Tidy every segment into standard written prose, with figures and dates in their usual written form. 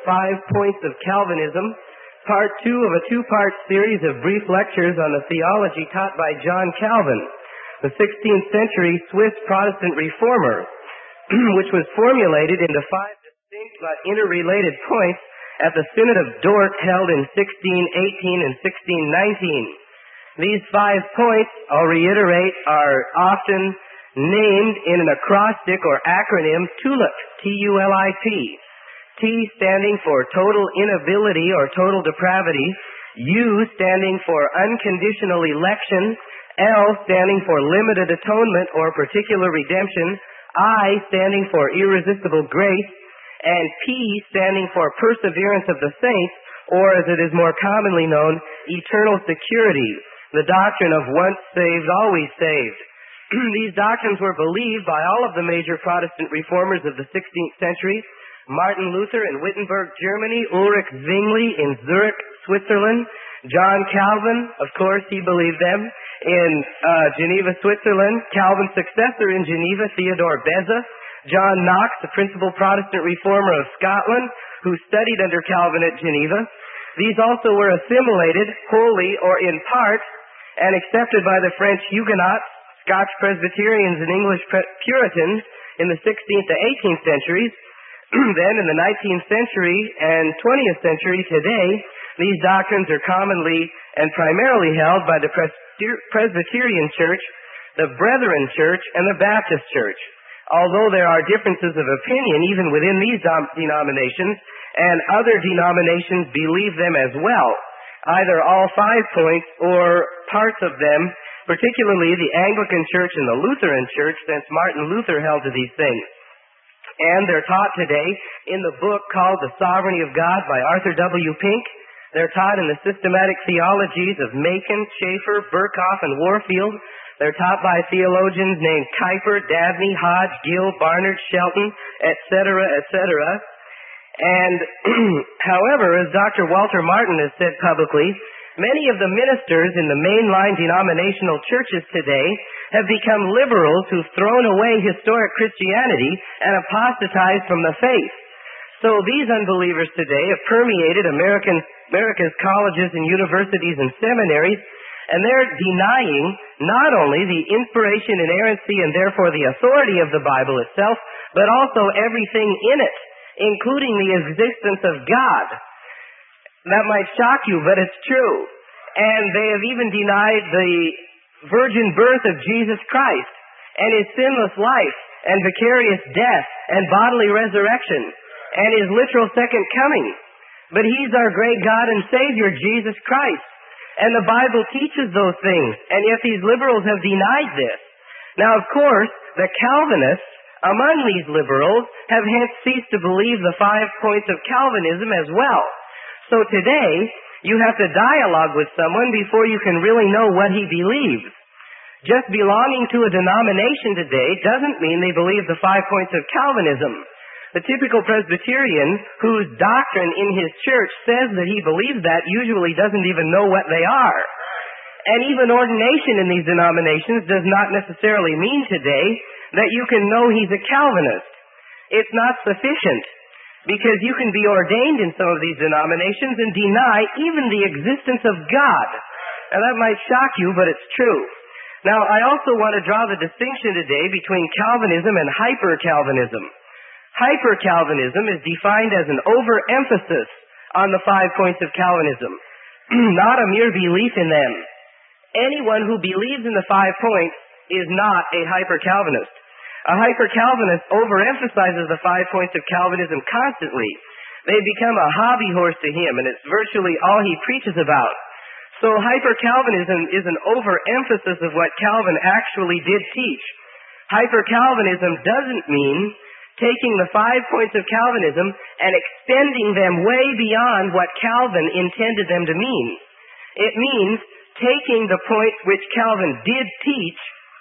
5 Points of Calvinism, Part 2 of a two-part series of brief lectures on the theology taught by John Calvin, the 16th century Swiss Protestant reformer, which was formulated into 5 distinct but interrelated points at the Synod of Dort held in 1618 and 1619. These 5 points, I'll reiterate, are often named in an acrostic or acronym TULIP, T-U-L-I-P. T standing for total inability or total depravity, U standing for unconditional election, L standing for limited atonement or particular redemption, I standing for irresistible grace, and P standing for perseverance of the saints, or as it is more commonly known, eternal security, the doctrine of once saved, always saved. These doctrines were believed by all of the major Protestant reformers of the 16th century: Martin Luther in Wittenberg, Germany; Ulrich Zwingli in Zurich, Switzerland; John Calvin, of course, he believed them, in Geneva, Switzerland; Calvin's successor in Geneva, Theodore Beza; John Knox, the principal Protestant reformer of Scotland, who studied under Calvin at Geneva. These also were assimilated, wholly or in part, and accepted by the French Huguenots, Scotch Presbyterians, and English Puritans in the 16th to 18th centuries. Then in the 19th century and 20th century today, these doctrines are commonly and primarily held by the Presbyterian Church, the Brethren Church, and the Baptist Church. Although there are differences of opinion even within these denominations, and other denominations believe them as well, either all 5 points or parts of them, particularly the Anglican Church and the Lutheran Church, since Martin Luther held to these things. And they're taught today in the book called The Sovereignty of God by Arthur W. Pink. They're taught in the systematic theologies of Macon, Schaeffer, Burkhoff, and Warfield. They're taught by theologians named Kuyper, Dabney, Hodge, Gill, Barnard, Shelton, etc., etc. And, however, as Dr. Walter Martin has said publicly, many of the ministers in the mainline denominational churches today have become liberals who've thrown away historic Christianity and apostatized from the faith. So these unbelievers today have permeated America's colleges and universities and seminaries, and they're denying not only the inspiration, inerrancy, and therefore the authority of the Bible itself, but also everything in it, including the existence of God. That might shock you, but it's true. And they have even denied the virgin birth of Jesus Christ and his sinless life and vicarious death and bodily resurrection and his literal second coming. But he's our great God and Savior, Jesus Christ. And the Bible teaches those things, and yet these liberals have denied this. Now, of course, the Calvinists among these liberals have hence ceased to believe the 5 points of Calvinism as well. So today, you have to dialogue with someone before you can really know what he believes. Just belonging to a denomination today doesn't mean they believe the 5 points of Calvinism. The typical Presbyterian whose doctrine in his church says that he believes that usually doesn't even know what they are. And even ordination in these denominations does not necessarily mean today that you can know he's a Calvinist. It's not sufficient, because you can be ordained in some of these denominations and deny even the existence of God. Now that might shock you, but it's true. Now I also want to draw the distinction today between Calvinism and hyper-Calvinism. Hyper-Calvinism is defined as an overemphasis on the 5 points of Calvinism, not a mere belief in them. Anyone who believes in the 5 points is not a hyper-Calvinist. A hyper-Calvinist overemphasizes the 5 points of Calvinism constantly. They become a hobby horse to him, and it's virtually all he preaches about. So hyper-Calvinism is an overemphasis of what Calvin actually did teach. Hyper-Calvinism doesn't mean taking the 5 points of Calvinism and extending them way beyond what Calvin intended them to mean. It means taking the points which Calvin did teach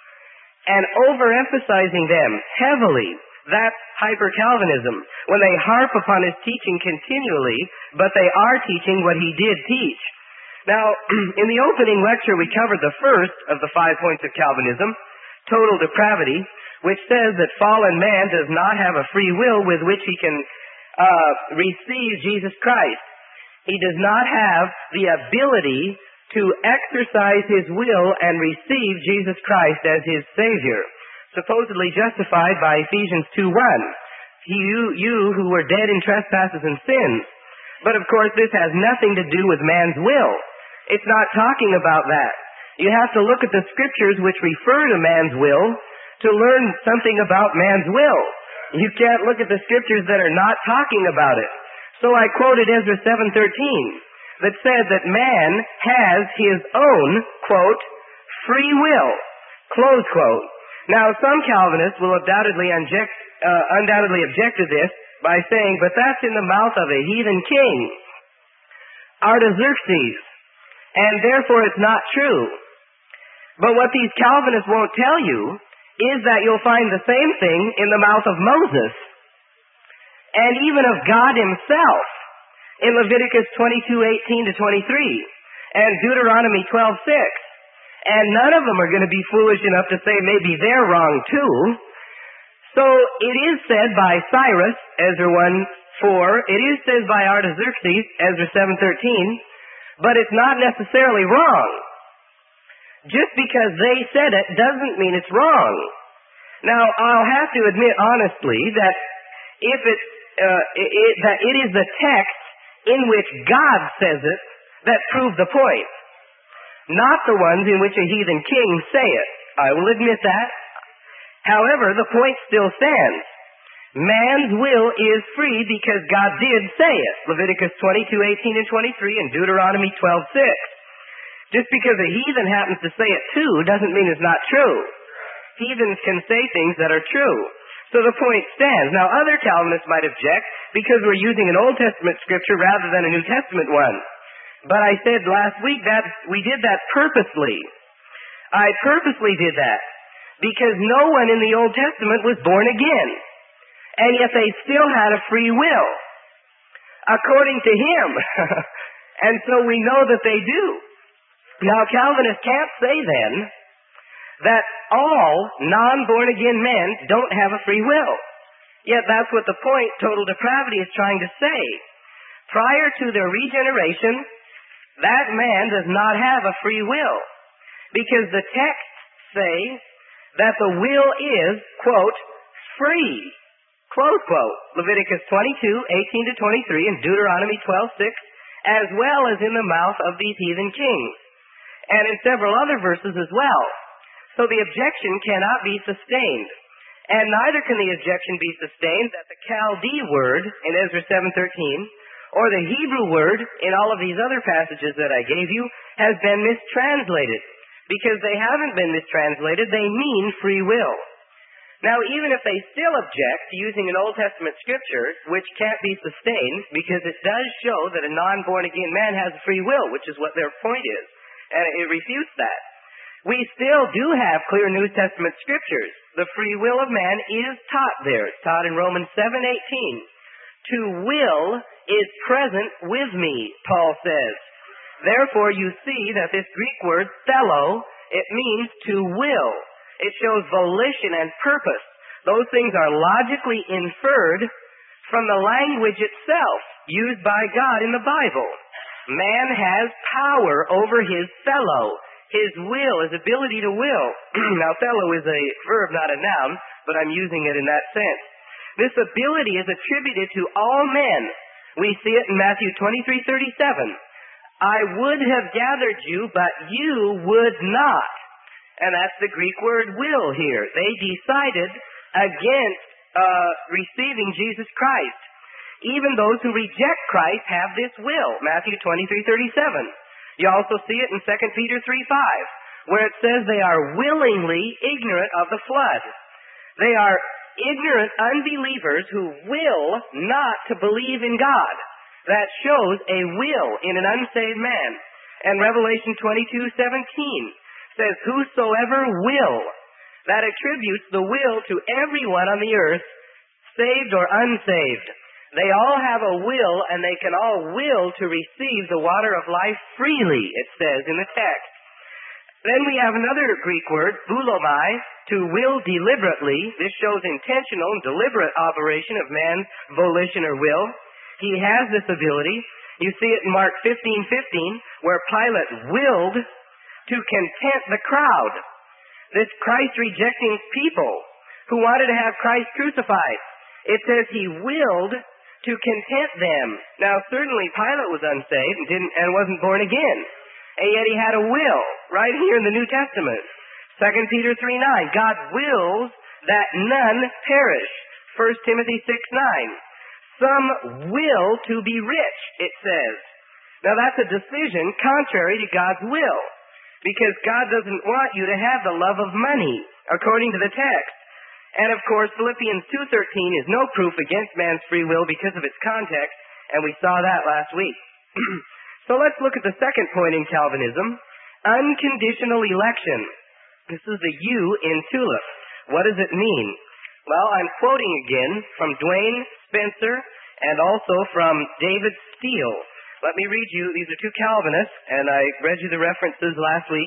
and overemphasizing them heavily. That's hyper-Calvinism, when they harp upon his teaching continually, but they are teaching what he did teach. Now, in the opening lecture, we covered the first of the 5 points of Calvinism, total depravity, which says that fallen man does not have a free will with which he can receive Jesus Christ. He does not have the ability to exercise his will and receive Jesus Christ as his Savior, supposedly justified by Ephesians 2:1. You who were dead in trespasses and sins. But of course this has nothing to do with man's will. It's not talking about that. You have to look at the scriptures which refer to man's will to learn something about man's will. You can't look at the scriptures that are not talking about it. So I quoted Ezra 7:13 that said that man has his own, quote, free will, close quote. Now some Calvinists will undoubtedly object to this by saying, but that's in the mouth of a heathen king, Artaxerxes, and therefore it's not true. But what these Calvinists won't tell you is that you'll find the same thing in the mouth of Moses, and even of God himself, in Leviticus 22:18 to 23, and Deuteronomy 12:6. And none of them are going to be foolish enough to say maybe they're wrong too. So it is said by Cyrus, Ezra 1:4. It is said by Artaxerxes, Ezra 7:13. But it's not necessarily wrong. Just because they said it doesn't mean it's wrong. Now, I'll have to admit honestly that that it is the text in which God says it that prove the point, not the ones in which a heathen king say it. I will admit that. However, the point still stands. Man's will is free because God did say it. Leviticus 22:18 and 23 and Deuteronomy 12:6. Just because a heathen happens to say it too doesn't mean it's not true. Heathens can say things that are true. So the point stands. Now other Calvinists might object because we're using an Old Testament scripture rather than a New Testament one. But I said last week that we did that purposely. I purposely did that because no one in the Old Testament was born again. And yet they still had a free will, according to him. And so we know that they do. Now Calvinists can't say then that all non-born-again men don't have a free will. Yet that's what the point total depravity is trying to say. Prior to their regeneration, that man does not have a free will, because the texts say that the will is, quote, free, close quote. Leviticus 22:18 to 23 and Deuteronomy 12:6, as well as in the mouth of these heathen kings, and in several other verses as well. So the objection cannot be sustained. And neither can the objection be sustained that the Chaldee word in Ezra 7:13 or the Hebrew word in all of these other passages that I gave you has been mistranslated. Because they haven't been mistranslated, they mean free will. Now, even if they still object to using an Old Testament scripture, which can't be sustained because it does show that a non-born-again man has free will, which is what their point is, and it refutes that. We still do have clear New Testament scriptures. The free will of man is taught there. It's taught in Romans 7:18. To will is present with me, Paul says. Therefore, you see that this Greek word, thelo, it means to will. It shows volition and purpose. Those things are logically inferred from the language itself used by God in the Bible. Man has power over his thelo, his will, his ability to will. Now, thelo is a verb, not a noun, but I'm using it in that sense. This ability is attributed to all men. We see it in Matthew 23:37. I would have gathered you, but you would not. And that's the Greek word will here. They decided against receiving Jesus Christ. Even those who reject Christ have this will. Matthew 23:37. You also see it in 2 Peter 3:5, where it says they are willingly ignorant of the flood. They are ignorant unbelievers who will not to believe in God. That shows a will in an unsaved man. And Revelation 22:17 says, whosoever will. That attributes the will to everyone on the earth, saved or unsaved. They all have a will, and they can all will to receive the water of life freely, it says in the text. Then we have another Greek word, boulomai, to will deliberately. This shows intentional and deliberate operation of man's volition or will. He has this ability. You see it in Mark 15:15, where Pilate willed to content the crowd. This Christ-rejecting people who wanted to have Christ crucified. It says he willed to content them. Now, certainly Pilate was unsaved and wasn't born again. And yet he had a will, right here in the New Testament. 2 Peter 3:9, God wills that none perish. 1 Timothy 6:9, some will to be rich, it says. Now that's a decision contrary to God's will, because God doesn't want you to have the love of money, according to the text. And of course, Philippians 2:13 is no proof against man's free will because of its context, and we saw that last week. So let's look at the second point in Calvinism, unconditional election. This is the U in TULIP. What does it mean? Well, I'm quoting again from Dwayne Spencer and also from David Steele. Let me read you. These are two Calvinists, and I read you the references last week.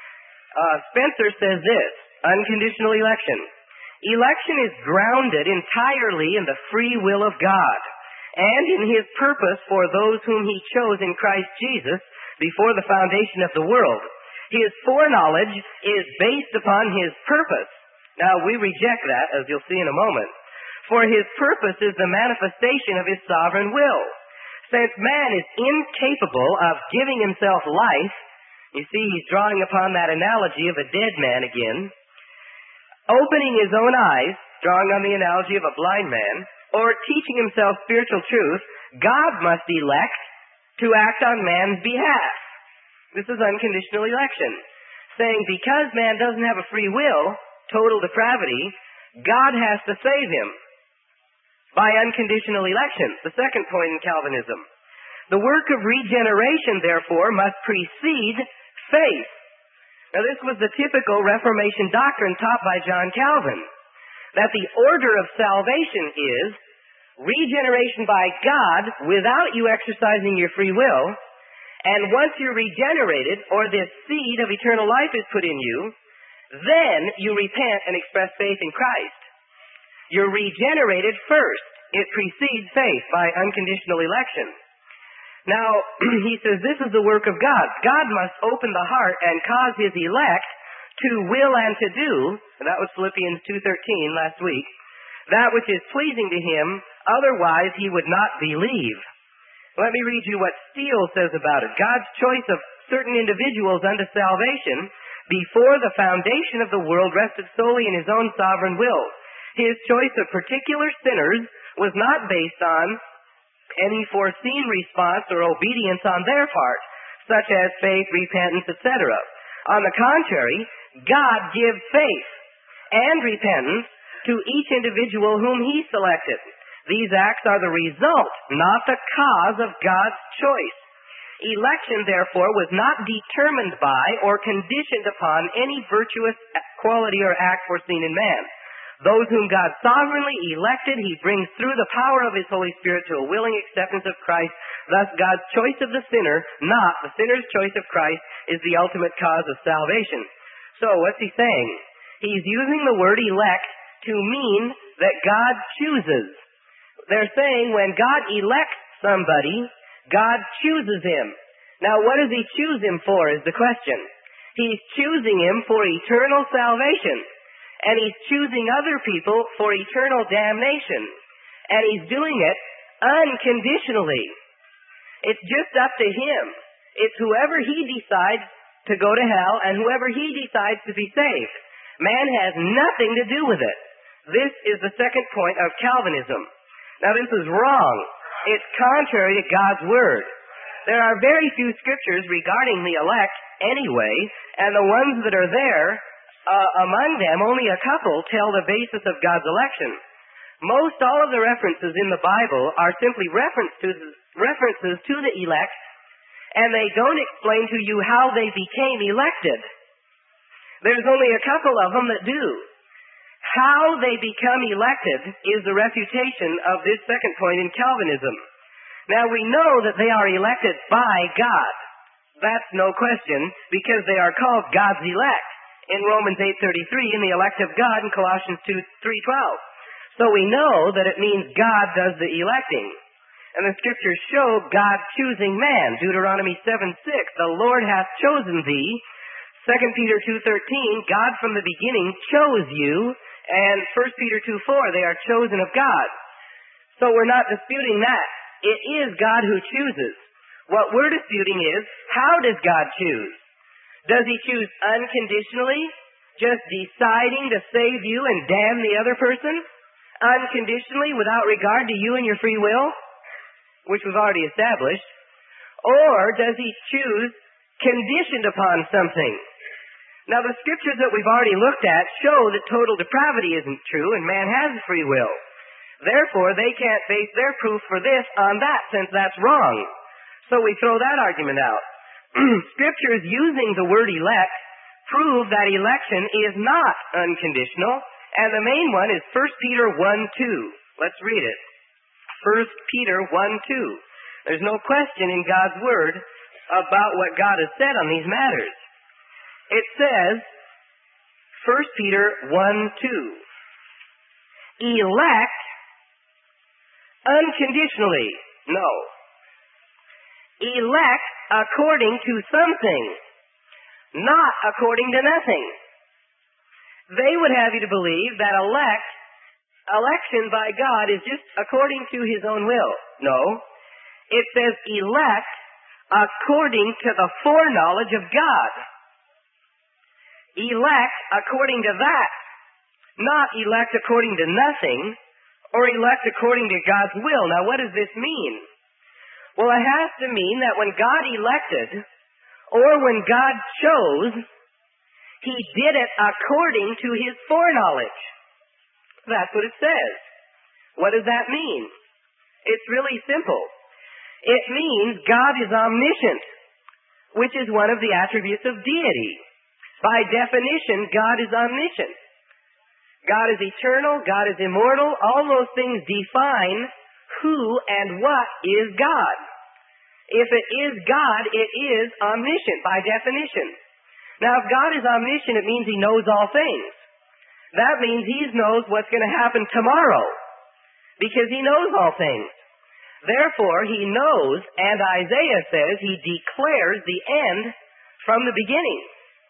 Spencer says this, unconditional election. Election is grounded entirely in the free will of God and in His purpose for those whom He chose in Christ Jesus before the foundation of the world. His foreknowledge is based upon His purpose. Now, we reject that, as you'll see in a moment. For His purpose is the manifestation of His sovereign will. Since man is incapable of giving himself life, you see, he's drawing upon that analogy of a dead man again, opening his own eyes, drawing on the analogy of a blind man, or teaching himself spiritual truth, God must elect to act on man's behalf. This is unconditional election, saying because man doesn't have a free will, total depravity, God has to save him by unconditional election. The second point in Calvinism. The work of regeneration, therefore, must precede faith. Now, this was the typical Reformation doctrine taught by John Calvin, that the order of salvation is regeneration by God without you exercising your free will, and once you're regenerated, or this seed of eternal life is put in you, then you repent and express faith in Christ. You're regenerated first. It precedes faith by unconditional election. Now, he says this is the work of God. God must open the heart and cause His elect to will and to do, and that was Philippians 2:13 last week, that which is pleasing to Him, otherwise He would not believe. Let me read you what Steele says about it. God's choice of certain individuals unto salvation before the foundation of the world rested solely in His own sovereign will. His choice of particular sinners was not based on any foreseen response or obedience on their part, such as faith, repentance, etc. On the contrary, God gives faith and repentance to each individual whom He selected. These acts are the result, not the cause of God's choice. Election, therefore, was not determined by or conditioned upon any virtuous quality or act foreseen in man. Those whom God sovereignly elected, He brings through the power of His Holy Spirit to a willing acceptance of Christ. Thus, God's choice of the sinner, not the sinner's choice of Christ, is the ultimate cause of salvation. So, what's he saying? He's using the word elect to mean that God chooses. They're saying when God elects somebody, God chooses him. Now, what does He choose him for is the question. He's choosing him for eternal salvation. And He's choosing other people for eternal damnation. And He's doing it unconditionally. It's just up to Him. It's whoever He decides to go to hell and whoever He decides to be saved. Man has nothing to do with it. This is the second point of Calvinism. Now, this is wrong. It's contrary to God's Word. There are very few scriptures regarding the elect anyway, and the ones that are there, among them, only a couple tell the basis of God's election. Most all of the references in the Bible are simply references to the elect, and they don't explain to you how they became elected. There's only a couple of them that do. How they become elected is the refutation of this second point in Calvinism. Now, we know that they are elected by God. That's no question, because they are called God's elect in Romans 8:33 and the elect of God in Colossians 3:12. So we know that it means God does the electing. And the scriptures show God choosing man. Deuteronomy 7:6, the Lord hath chosen thee. 2 Peter 2:13, God from the beginning chose you. And 1 Peter 2:4, they are chosen of God. So we're not disputing that. It is God who chooses. What we're disputing is, how does God choose? Does he choose unconditionally, just deciding to save you and damn the other person? Unconditionally, without regard to you and your free will, which was already established? Or does he choose conditioned upon something? Now, the scriptures that we've already looked at show that total depravity isn't true and man has free will. Therefore, they can't base their proof for this on that, since that's wrong. So we throw that argument out. Scriptures using the word elect prove that election is not unconditional, and the main one is 1 Peter 1:2. Let's read it. 1 Peter 1:2. There's no question in God's word about what God has said on these matters. It says, 1 Peter 1:2, elect unconditionally. No. Elect according to something, not according to nothing. They would have you to believe that election by God is just according to his own will. No. It says elect according to the foreknowledge of God. Elect according to that, not elect according to nothing, or elect according to God's will. Now, what does this mean? Well, it has to mean that when God elected, or when God chose, he did it according to his foreknowledge. That's what it says. What does that mean? It's really simple. It means God is omniscient, which is one of the attributes of deity. By definition, God is omniscient. God is eternal, God is immortal. All those things define who and what is God. If it is God, it is omniscient by definition. Now, if God is omniscient, it means he knows all things. That means he knows what's going to happen tomorrow, because he knows all things. Therefore, he knows, and Isaiah says he declares the end from the beginning.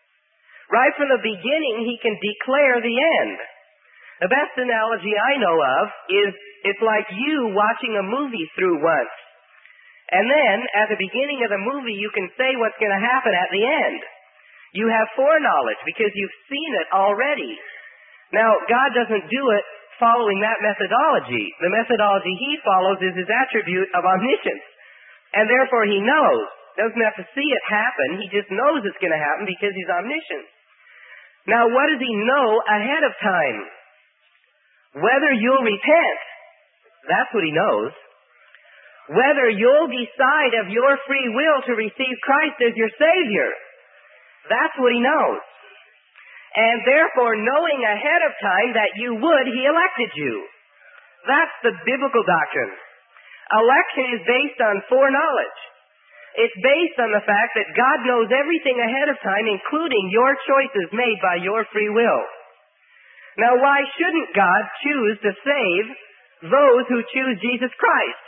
Right from the beginning, he can declare the end. The best analogy I know of is it's like you watching a movie through once. And then, at the beginning of the movie, you can say what's going to happen at the end. You have foreknowledge because you've seen it already. Now, God doesn't do it following that methodology. The methodology he follows is his attribute of omniscience. And therefore, he knows. Doesn't have to see it happen. He just knows it's going to happen because he's omniscient. Now, what does he know ahead of time? Whether you'll repent. That's what he knows. Whether you'll decide of your free will to receive Christ as your Savior. That's what he knows. And therefore, knowing ahead of time that you would, he elected you. That's the biblical doctrine. Election is based on foreknowledge. It's based on the fact that God knows everything ahead of time, including your choices made by your free will. Now, why shouldn't God choose to save those who choose Jesus Christ?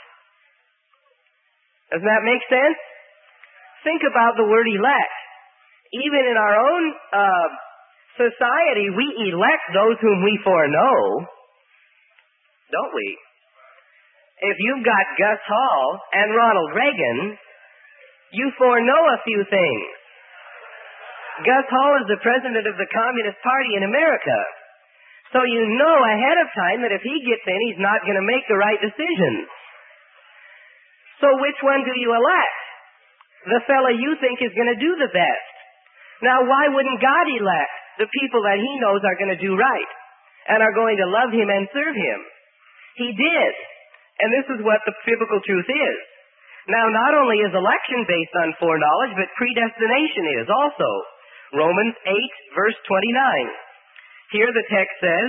Doesn't that make sense? Think about the word elect. Even in our own society, we elect those whom we foreknow, don't we? If you've got Gus Hall and Ronald Reagan, you foreknow a few things. Gus Hall is the president of the Communist Party in America. So you know ahead of time that if he gets in, he's not going to make the right decisions. So which one do you elect? The fellow you think is going to do the best. Now, why wouldn't God elect the people that he knows are going to do right and are going to love him and serve him? He did. And this is what the biblical truth is. Now, not only is election based on foreknowledge, but predestination is also. Romans 8, verse 29. Here the text says,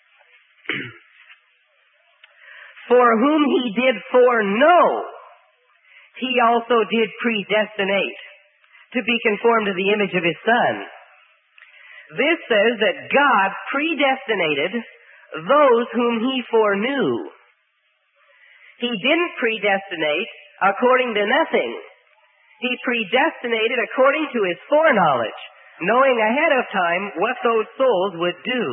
for whom he did foreknow, he also did predestinate to be conformed to the image of His Son. This says that God predestinated those whom He foreknew. He didn't predestinate according to nothing. He predestinated according to His foreknowledge, knowing ahead of time what those souls would do.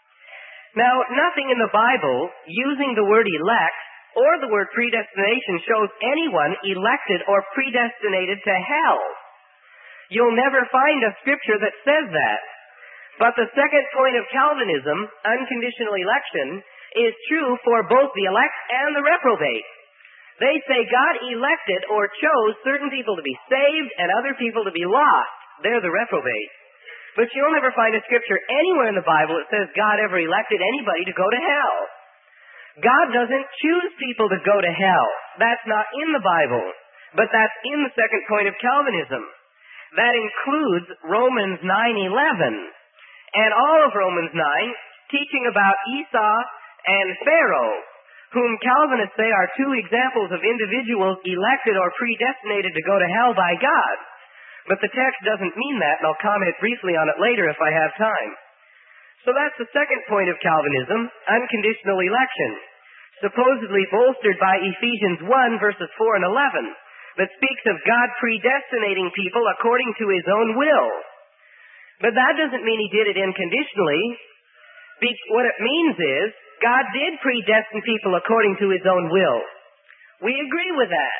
Now, nothing in the Bible using the word elect or the word predestination shows anyone elected or predestinated to hell. You'll never find a scripture that says that. But the second point of Calvinism, unconditional election, is true for both the elect and the reprobate. They say God elected or chose certain people to be saved and other people to be lost. They're the reprobate. But you'll never find a scripture anywhere in the Bible that says God ever elected anybody to go to hell. God doesn't choose people to go to hell. That's not in the Bible. But that's in the second point of Calvinism. That includes Romans 9:11. And all of Romans 9, teaching about Esau and Pharaoh, whom Calvinists say are two examples of individuals elected or predestinated to go to hell by God. But the text doesn't mean that, and I'll comment briefly on it later if I have time. So that's the second point of Calvinism, unconditional election, supposedly bolstered by Ephesians 1, verses 4 and 11, that speaks of God predestinating people according to His own will. But that doesn't mean He did it unconditionally. What it means is, God did predestine people according to His own will. We agree with that.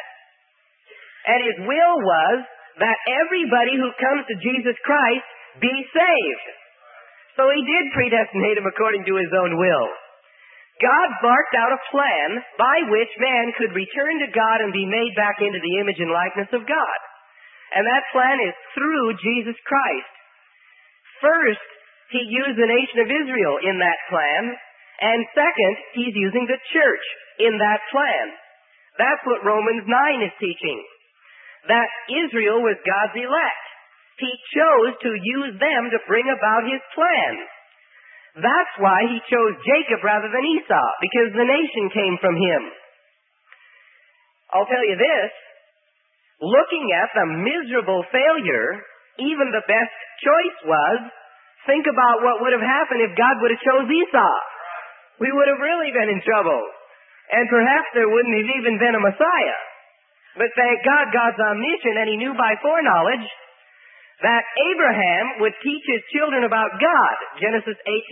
And His will was that everybody who comes to Jesus Christ be saved. So He did predestinate them according to His own will. God marked out a plan by which man could return to God and be made back into the image and likeness of God. And that plan is through Jesus Christ. First, He used the nation of Israel in that plan, and second, He's using the church in that plan. That's what Romans 9 is teaching. That Israel was God's elect. He chose to use them to bring about His plan. That's why He chose Jacob rather than Esau, because the nation came from him. I'll tell you this, looking at the miserable failure, even the best choice was, think about what would have happened if God would have chose Esau. We would have really been in trouble. And perhaps there wouldn't have even been a Messiah. But thank God, God's omniscient, and He knew by foreknowledge that Abraham would teach his children about God. Genesis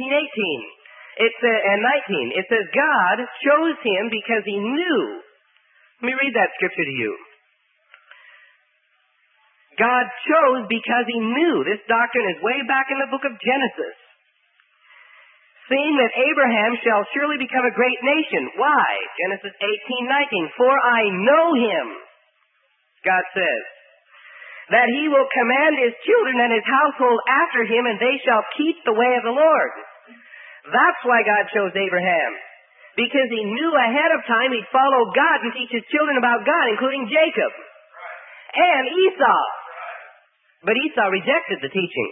18:18 and 19. It says God chose him because He knew. Let me read that scripture to you. God chose because He knew. This doctrine is way back in the book of Genesis. Seeing that Abraham shall surely become a great nation. Why? Genesis 18:19. For I know him, God says, that he will command his children and his household after him, and they shall keep the way of the Lord. That's why God chose Abraham. Because He knew ahead of time he'd follow God and teach his children about God, including Jacob and Esau. But Esau rejected the teaching.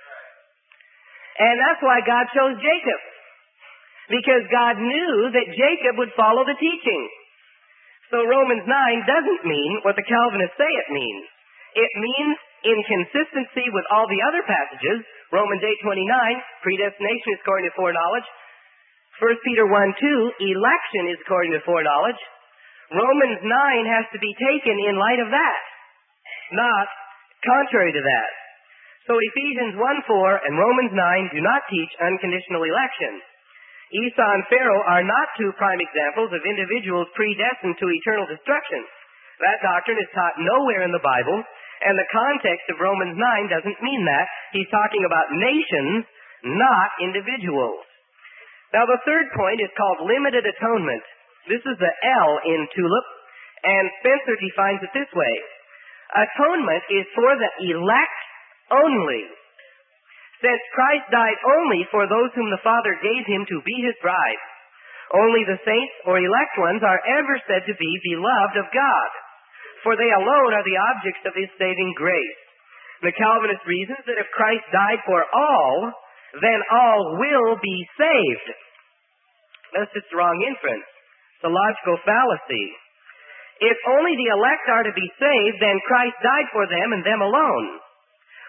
And that's why God chose Jacob. Because God knew that Jacob would follow the teaching. So Romans 9 doesn't mean what the Calvinists say it means. It means in consistency with all the other passages. Romans 8:29, predestination is according to foreknowledge. 1 Peter 1:2, election is according to foreknowledge. Romans 9 has to be taken in light of that, not contrary to that. So Ephesians 1:4 and Romans 9 do not teach unconditional election. Esau and Pharaoh are not two prime examples of individuals predestined to eternal destruction. That doctrine is taught nowhere in the Bible, and the context of Romans 9 doesn't mean that. He's talking about nations, not individuals. Now the third point is called limited atonement. This is the L in TULIP, and Spencer defines it this way. Atonement is for the elect only. Since Christ died only for those whom the Father gave Him to be His bride, only the saints or elect ones are ever said to be beloved of God, for they alone are the objects of His saving grace. The Calvinist reasons that if Christ died for all, then all will be saved. That's just the wrong inference. It's a logical fallacy. If only the elect are to be saved, then Christ died for them and them alone.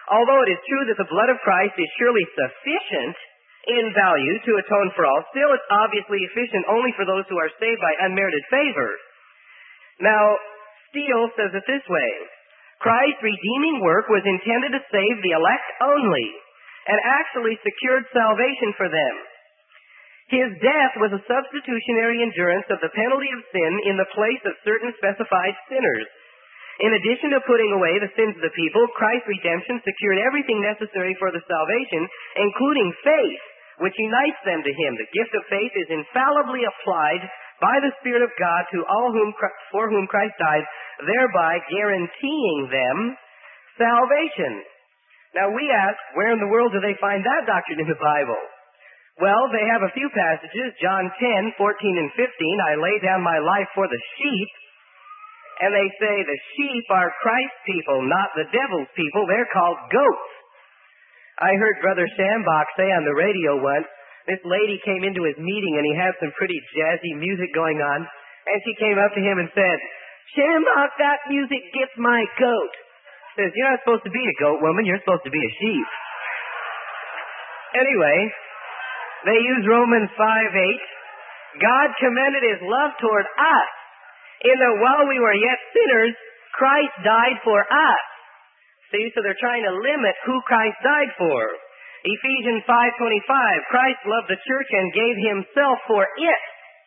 Although it is true that the blood of Christ is surely sufficient in value to atone for all, still it's obviously efficient only for those who are saved by unmerited favor. Now, Steele says it this way: Christ's redeeming work was intended to save the elect only, and actually secured salvation for them. His death was a substitutionary endurance of the penalty of sin in the place of certain specified sinners. In addition to putting away the sins of the people, Christ's redemption secured everything necessary for the salvation, including faith, which unites them to Him. The gift of faith is infallibly applied by the Spirit of God to all for whom Christ died, thereby guaranteeing them salvation. Now we ask, where in the world do they find that doctrine in the Bible? Well, they have a few passages. John 10:14 and 15, I lay down my life for the sheep. And they say the sheep are Christ's people, not the devil's people. They're called goats. I heard Brother Schambach say on the radio once, this lady came into his meeting and he had some pretty jazzy music going on. And she came up to him and said, Schambach, that music gets my goat. He says, you're not supposed to be a goat, woman. You're supposed to be a sheep. Anyway, they use Romans 5:8. God commended His love toward us, in that while we were yet sinners, Christ died for us. See, so they're trying to limit who Christ died for. Ephesians 5:25, Christ loved the church and gave Himself for it.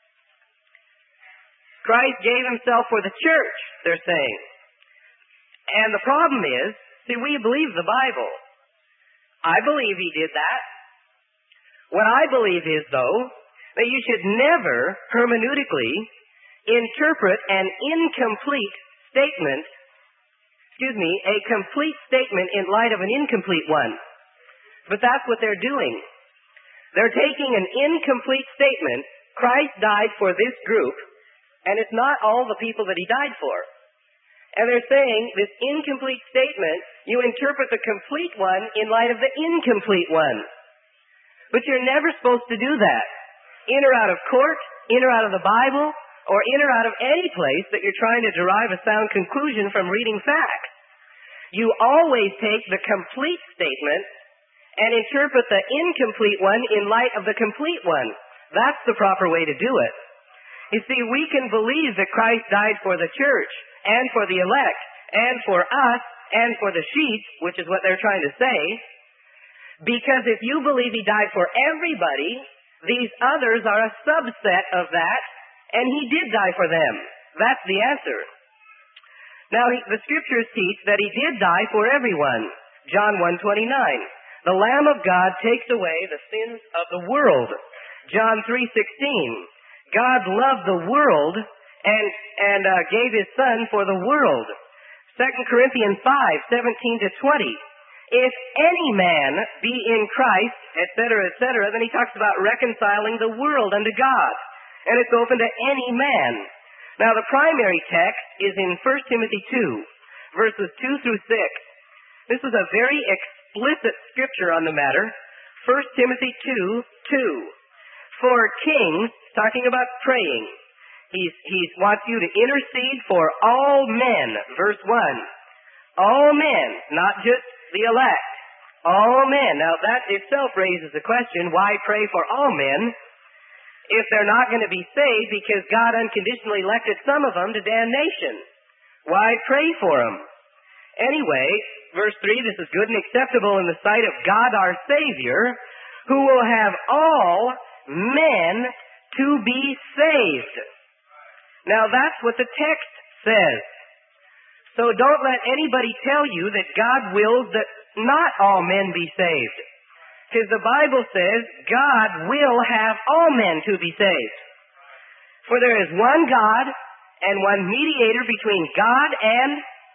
Christ gave Himself for the church, they're saying. And the problem is, see, we believe the Bible. I believe He did that. What I believe is, though, that you should never hermeneutically interpret an incomplete statement, a complete statement in light of an incomplete one. But that's what they're doing. They're taking an incomplete statement, Christ died for this group, and it's not all the people that He died for. And they're saying this incomplete statement, you interpret the complete one in light of the incomplete one. But you're never supposed to do that. In or out of court, in or out of the Bible, or in or out of any place that you're trying to derive a sound conclusion from reading facts. You always take the complete statement and interpret the incomplete one in light of the complete one. That's the proper way to do it. You see, we can believe that Christ died for the church, and for the elect, and for us, and for the sheep, which is what they're trying to say, because if you believe He died for everybody, these others are a subset of that, and He did die for them. That's the answer. Now, the Scriptures teach that He did die for everyone. John 1:29. The Lamb of God takes away the sins of the world. John 3:16. God loved the world and gave His Son for the world. 2 Corinthians 5:17-20. If any man be in Christ, etc., then he talks about reconciling the world unto God. And it's open to any man. Now, the primary text is in 1 Timothy 2, verses 2 through 6. This is a very explicit scripture on the matter. 1 Timothy 2:2. For kings, talking about praying, he wants you to intercede for all men. Verse 1. All men, not just the elect. All men. Now, that itself raises the question, why pray for all men if they're not going to be saved because God unconditionally elected some of them to damnation? Why pray for them? Anyway, verse 3, this is good and acceptable in the sight of God our Savior, who will have all men to be saved. Now, that's what the text says. So don't let anybody tell you that God wills that not all men be saved. Because the Bible says God will have all men to be saved. For there is one God and one mediator between God and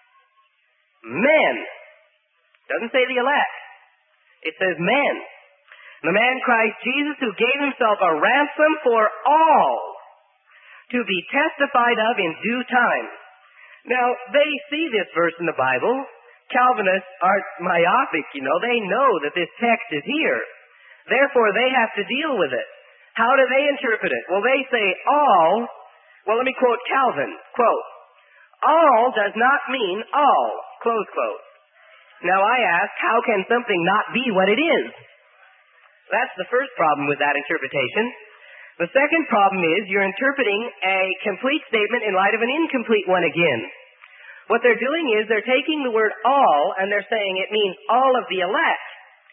men. Doesn't say the elect. It says men. The man Christ Jesus, who gave Himself a ransom for all, to be testified of in due time. Now, they see this verse in the Bible. Calvinists aren't myopic, They know that this text is here. Therefore, they have to deal with it. How do they interpret it? Well, they say all. Well, let me quote Calvin. Quote, all does not mean all. Close quote. Now I ask, how can something not be what it is? That's the first problem with that interpretation. The second problem is you're interpreting a complete statement in light of an incomplete one again. What they're doing is they're taking the word all and they're saying it means all of the elect.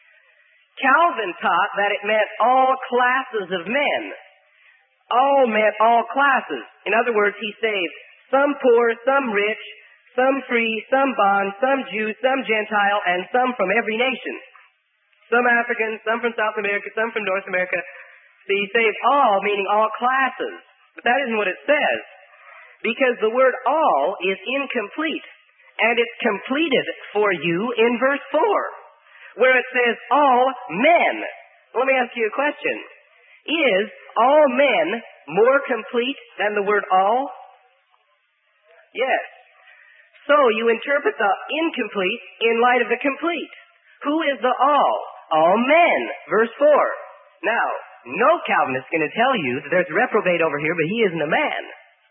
Calvin taught that it meant all classes of men. All meant all classes. In other words, he saved some poor, some rich, some free, some bond, some Jew, some Gentile, and some from every nation. Some African, some from South America, some from North America. So he saved all, meaning all classes. But that isn't what it says. Because the word all is incomplete. And it's completed for you in verse 4, where it says all men. Let me ask you a question. Is all men more complete than the word all? Yes. So you interpret the incomplete in light of the complete. Who is the all? All men. Verse 4. Now, no Calvinist is going to tell you that there's a reprobate over here, but he isn't a man.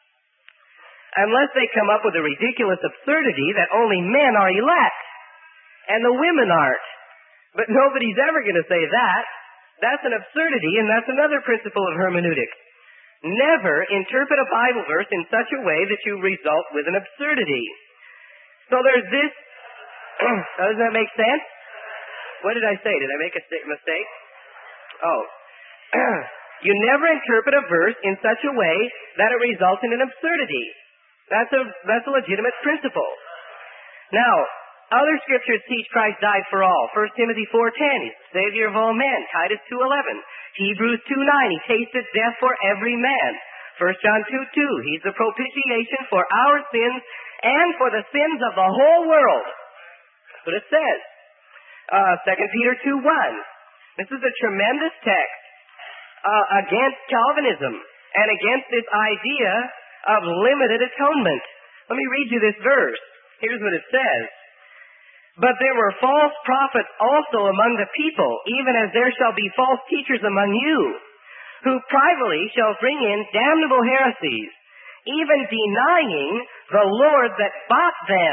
Unless they come up with a ridiculous absurdity that only men are elect, and the women aren't. But nobody's ever going to say that. That's an absurdity, and that's another principle of hermeneutics. Never interpret a Bible verse in such a way that you result with an absurdity. So there's this. Doesn't that make sense? What did I say? Did I make a mistake? Oh. You never interpret a verse in such a way that it results in an absurdity. That's a legitimate principle. Now, other scriptures teach Christ died for all. 1 Timothy 4:10, He's the Savior of all men. Titus 2:11. Hebrews 2:9, He tasted death for every man. 1 John 2:2, He's the propitiation for our sins and for the sins of the whole world. That's what it says. 2 Peter 2:1. This is a tremendous text against Calvinism and against this idea of limited atonement. Let me read you this verse. Here's what it says. But there were false prophets also among the people, even as there shall be false teachers among you, who privately shall bring in damnable heresies, even denying the Lord that bought them,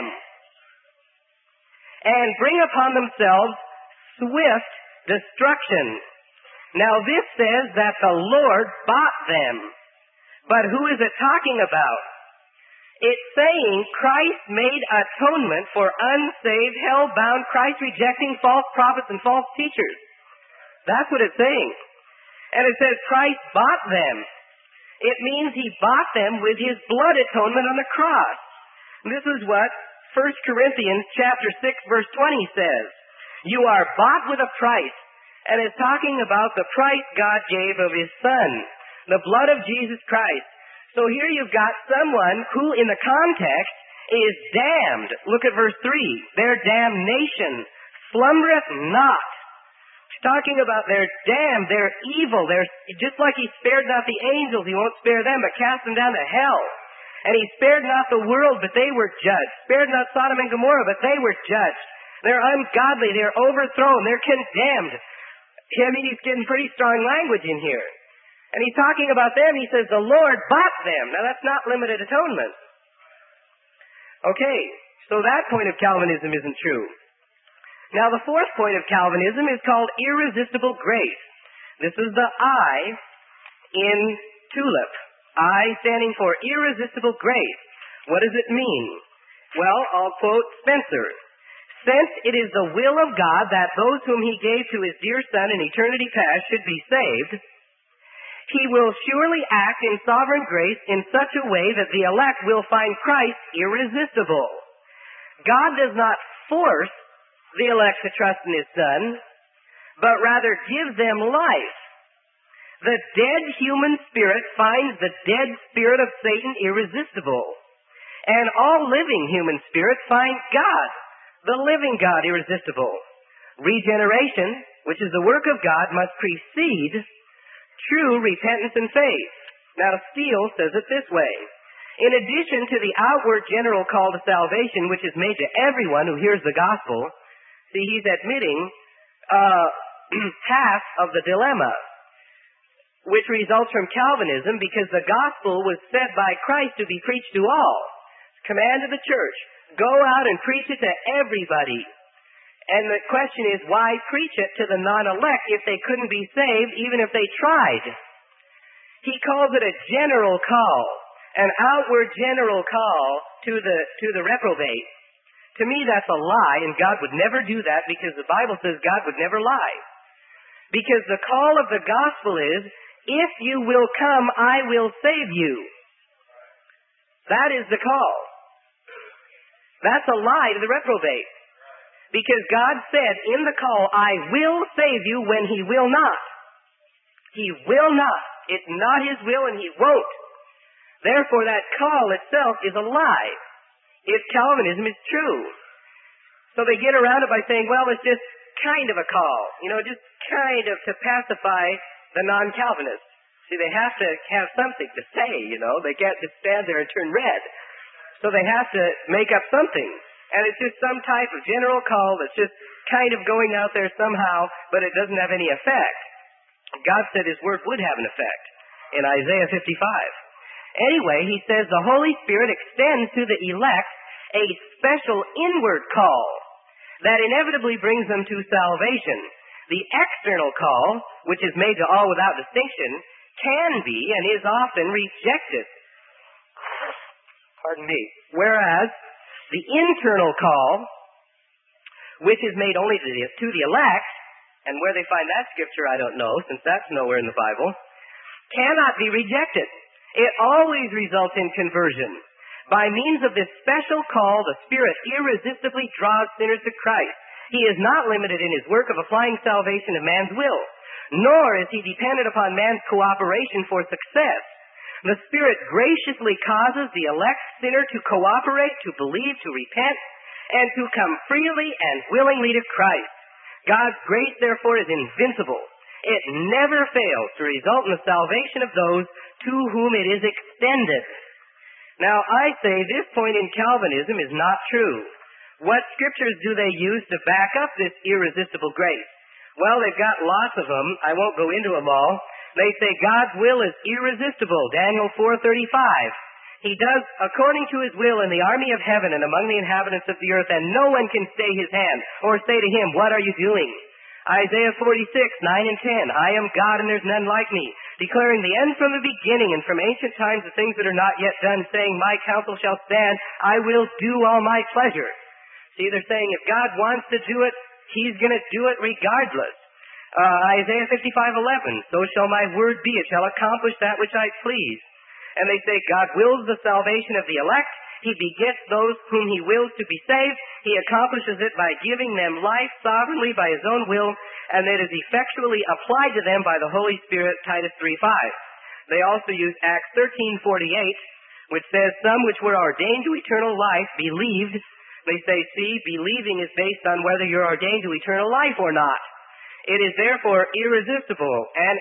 and bring upon themselves swift destruction. Now this says that the Lord bought them. But who is it talking about? It's saying Christ made atonement for unsaved, hell-bound, Christ-rejecting false prophets and false teachers. That's what it's saying. And it says Christ bought them. It means He bought them with His blood atonement on the cross. And this is what 1 Corinthians chapter 6, verse 20 says. You are bought with a price. And it's talking about the price God gave of His Son, the blood of Jesus Christ. So here you've got someone who in the context is damned. Look at verse 3. Their damnation slumbereth not. It's talking about they're damned, they're evil. They're just like He spared not the angels, He won't spare them, but cast them down to hell. And He spared not the world, but they were judged. Spared not Sodom and Gomorrah, but they were judged. They're ungodly, they're overthrown, they're condemned. I mean, he's getting pretty strong language in here. And he's talking about them. He says, the Lord bought them. Now, that's not limited atonement. Okay, so that point of Calvinism isn't true. Now, the fourth point of Calvinism is called irresistible grace. This is the I in TULIP. I standing for irresistible grace. What does it mean? Well, I'll quote Spencer. Since it is the will of God that those whom He gave to His dear Son in eternity past should be saved, He will surely act in sovereign grace in such a way that the elect will find Christ irresistible. God does not force the elect to trust in His Son, but rather gives them life. The dead human spirit finds the dead spirit of Satan irresistible, and all living human spirits find God, the living God, irresistible. Regeneration, which is the work of God, must precede true repentance and faith. Now, Steele says it this way. In addition to the outward general call to salvation, which is made to everyone who hears the gospel, see, he's admitting half of the dilemma, which results from Calvinism, because the gospel was said by Christ to be preached to all. Command of the church, go out and preach it to everybody. And the question is, why preach it to the non-elect if they couldn't be saved even if they tried? He calls it a general call, an outward general call to the reprobate. To me, that's a lie, and God would never do that because the Bible says God would never lie. Because the call of the gospel is, if you will come, I will save you. That is the call. That's a lie to the reprobate. Because God said in the call, I will save you when He will not. He will not. It's not His will and He won't. Therefore, that call itself is a lie, if Calvinism is true. So they get around it by saying, well, it's just kind of a call. Just kind of to pacify the non-Calvinists. See, they have to have something to say, They can't just stand there and turn red. So they have to make up something. And it's just some type of general call that's just kind of going out there somehow, but it doesn't have any effect. God said His word would have an effect in Isaiah 55. Anyway, He says the Holy Spirit extends to the elect a special inward call that inevitably brings them to salvation. The external call, which is made to all without distinction, can be and is often rejected. Pardon me. Whereas the internal call, which is made only to the elect, and where they find that scripture I don't know, since that's nowhere in the Bible, cannot be rejected. It always results in conversion. By means of this special call, the Spirit irresistibly draws sinners to Christ. He is not limited in His work of applying salvation to man's will, nor is He dependent upon man's cooperation for success. The Spirit graciously causes the elect sinner to cooperate, to believe, to repent, and to come freely and willingly to Christ. God's grace, therefore, is invincible. It never fails to result in the salvation of those to whom it is extended. Now, I say this point in Calvinism is not true. What scriptures do they use to back up this irresistible grace? Well, they've got lots of them. I won't go into them all. They say God's will is irresistible, Daniel 4:35. He does according to His will in the army of heaven and among the inhabitants of the earth, and no one can stay His hand or say to Him, what are you doing? Isaiah 46:9 and 10. I am God and there's none like me, declaring the end from the beginning and from ancient times the things that are not yet done, saying, my counsel shall stand, I will do all my pleasure. See, they're saying if God wants to do it, He's going to do it regardless. Isaiah 55:11. So shall my word be, it shall accomplish that which I please. And they say God wills the salvation of the elect. He begets those whom He wills to be saved. He accomplishes it by giving them life sovereignly by His own will, and that is effectually applied to them by the Holy Spirit, Titus 3:5. They also use Acts 13:48, which says, some which were ordained to eternal life believed. They say, see, believing is based on whether you're ordained to eternal life or not. It is therefore irresistible. And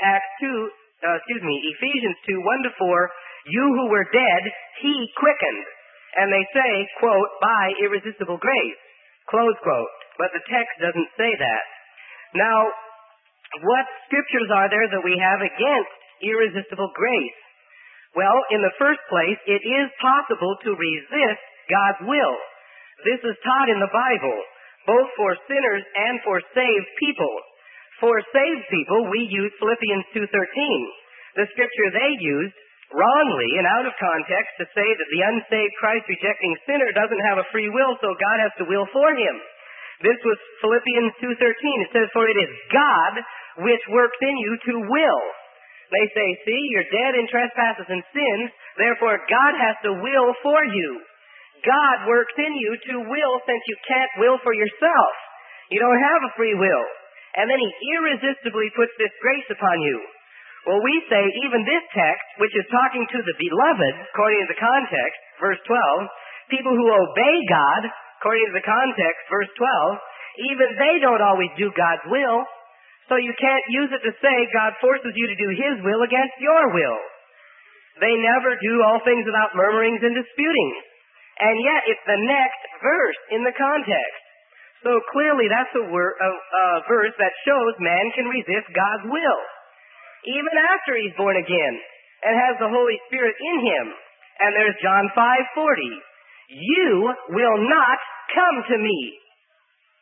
Ephesians 2:1-4, you who were dead, He quickened. And they say, quote, by irresistible grace, close quote. But the text doesn't say that. Now, what scriptures are there that we have against irresistible grace? Well, in the first place, it is possible to resist God's will. This is taught in the Bible, both for sinners and for saved people. For saved people, we use Philippians 2:13. The scripture they used wrongly and out of context to say that the unsaved Christ-rejecting sinner doesn't have a free will, so God has to will for him. This was Philippians 2:13. It says, for it is God which works in you to will. They say, see, you're dead in trespasses and sins, therefore God has to will for you. God works in you to will since you can't will for yourself. You don't have a free will. And then He irresistibly puts this grace upon you. Well, we say even this text, which is talking to the beloved, according to the context, verse 12, people who obey God, according to the context, verse 12, even they don't always do God's will. So you can't use it to say God forces you to do His will against your will. They never do all things without murmurings and disputings. And yet it's the next verse in the context. So clearly that's a verse that shows man can resist God's will, even after he's born again and has the Holy Spirit in him. And there's John 5:40. You will not come to me.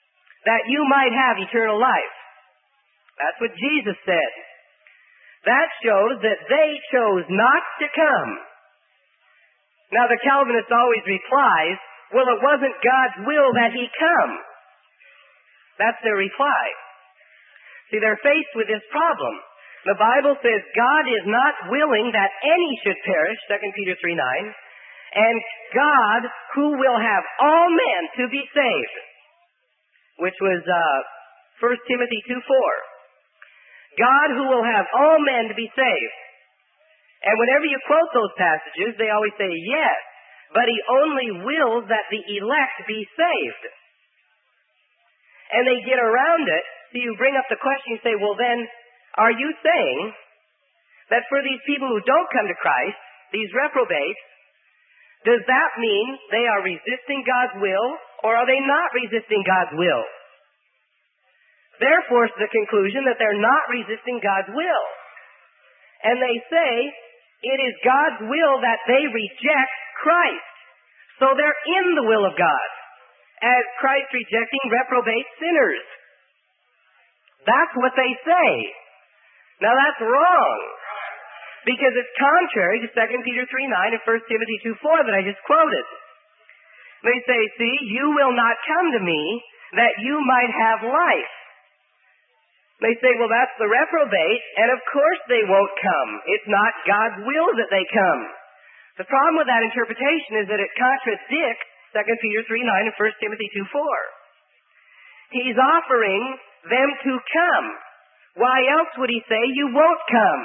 that you might have eternal life. That's what Jesus said. That shows that they chose not to come. Now the Calvinist always replies, well, it wasn't God's will that he come. That's their reply. See, they're faced with this problem. The Bible says God is not willing that any should perish, 2 Peter 3:9, and God who will have all men to be saved, which was 1 Timothy 2:4. God who will have all men to be saved. And whenever you quote those passages, they always say, yes, but he only wills that the elect be saved. And they get around it, so you bring up the question, you say, well then, are you saying that for these people who don't come to Christ, these reprobates, does that mean they are resisting God's will, or are they not resisting God's will? They're forced to the conclusion that they're not resisting God's will. And they say, it is God's will that they reject Christ. So they're in the will of God, as Christ rejecting reprobate sinners. That's what they say. Now that's wrong, because it's contrary to 2 Peter 3:9 and 1 Timothy 2:4 that I just quoted. They say, see, you will not come to me that you might have life. They say, well, that's the reprobate, and of course they won't come. It's not God's will that they come. The problem with that interpretation is that it contradicts 2 Peter 3:9 and 1 Timothy 2:4. He's offering them to come. Why else would he say, you won't come?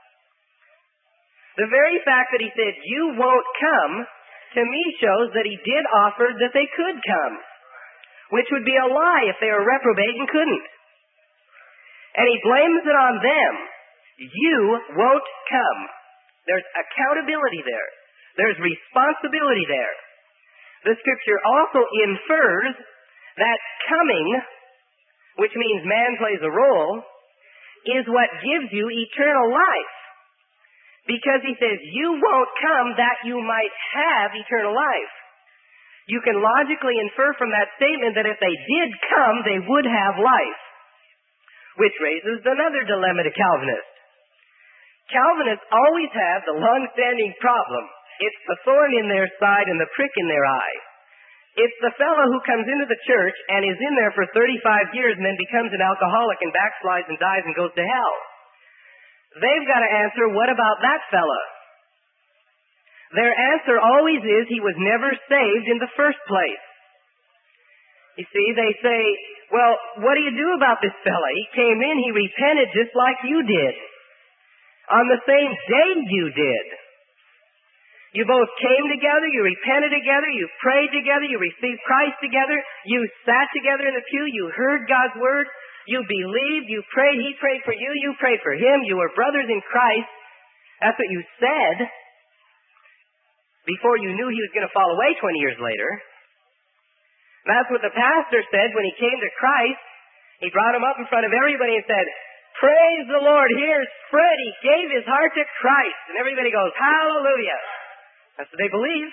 The very fact that he said, you won't come, to me shows that he did offer that they could come, which would be a lie if they were reprobate and couldn't. And he blames it on them. You won't come. There's accountability there. There's responsibility there. The scripture also infers that coming, which means man plays a role, is what gives you eternal life. Because he says, you won't come that you might have eternal life. You can logically infer from that statement that if they did come, they would have life. Which raises another dilemma to Calvinists. Calvinists always have the long-standing problem. It's the thorn in their side and the prick in their eye. It's the fellow who comes into the church and is in there for 35 years and then becomes an alcoholic and backslides and dies and goes to hell. They've got to answer, what about that fella? Their answer always is, he was never saved in the first place. You see, they say, well, what do you do about this fella? He came in, he repented just like you did. On the same day you did. You both came together, you repented together, you prayed together, you received Christ together, you sat together in the pew, you heard God's word, you believed, you prayed, he prayed for you, you prayed for him, you were brothers in Christ. That's what you said before you knew he was going to fall away 20 years later. That's what the pastor said when he came to Christ. He brought him up in front of everybody and said, praise the Lord, here's Fred, he gave his heart to Christ. And everybody goes, hallelujah. That's what they believe.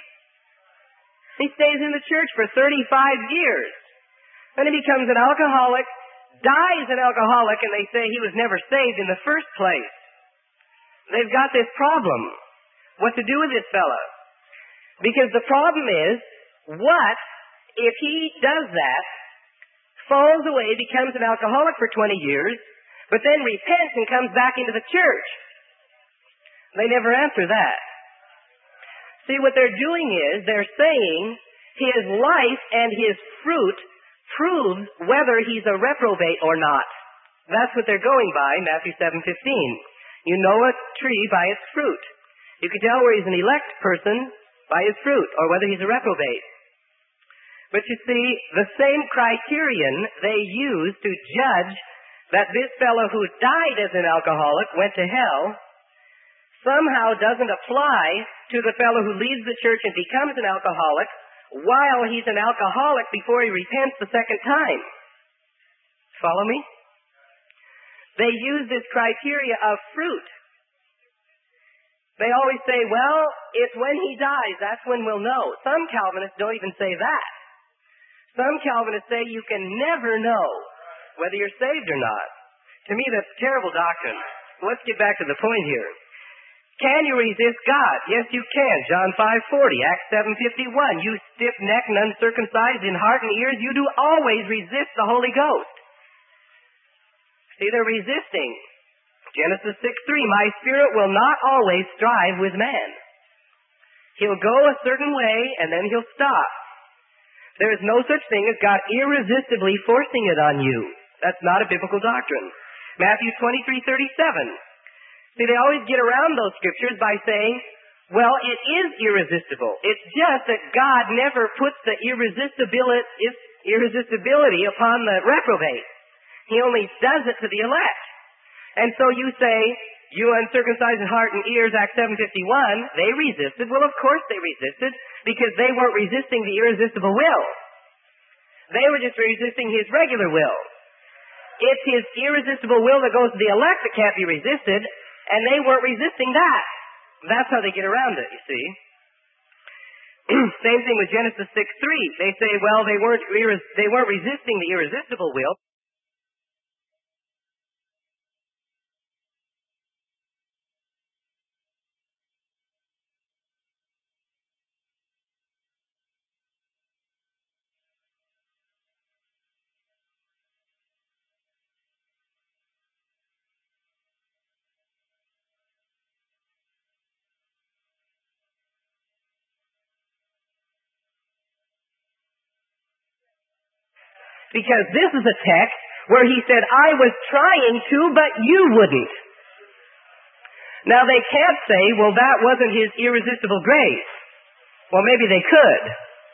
He stays in the church for 35 years. Then he becomes an alcoholic, dies an alcoholic, and they say he was never saved in the first place. They've got this problem. What to do with this fella? Because the problem is, what if he does that, falls away, becomes an alcoholic for 20 years, but then repents and comes back into the church? They never answer that. See, what they're doing is, they're saying his life and his fruit proves whether he's a reprobate or not. That's what they're going by, Matthew 7:15. You know a tree by its fruit. You can tell where he's an elect person by his fruit, or whether he's a reprobate. But you see, the same criterion they use to judge that this fellow who died as an alcoholic went to hell somehow doesn't apply to the fellow who leaves the church and becomes an alcoholic while he's an alcoholic before he repents the second time. Follow me? They use this criteria of fruit. They always say, well, it's when he dies, that's when we'll know. Some Calvinists don't even say that. Some Calvinists say you can never know whether you're saved or not. To me, that's terrible doctrine. Let's get back to the point here. Can you resist God? Yes, you can. John 5:40, Acts 7:51. You stiff-necked and uncircumcised in heart and ears, you do always resist the Holy Ghost. See, they're resisting. Genesis 6:3, my spirit will not always strive with man. He'll go a certain way and then he'll stop. There is no such thing as God irresistibly forcing it on you. That's not a biblical doctrine. Matthew 23:37. See, they always get around those scriptures by saying, well, it is irresistible. It's just that God never puts the irresistibility upon the reprobate. He only does it to the elect. And so you say, you uncircumcised in heart and ears, Acts 7:51, they resisted. Well, of course they resisted, because they weren't resisting the irresistible will. They were just resisting his regular will. It's his irresistible will that goes to the elect that can't be resisted, and they weren't resisting that. That's how they get around it, you see. Same thing with Genesis 6:3. They say, well, they weren't resisting the irresistible will. Because this is a text where he said, I was trying to, but you wouldn't. Now they can't say, well, that wasn't his irresistible grace. Well, maybe they could.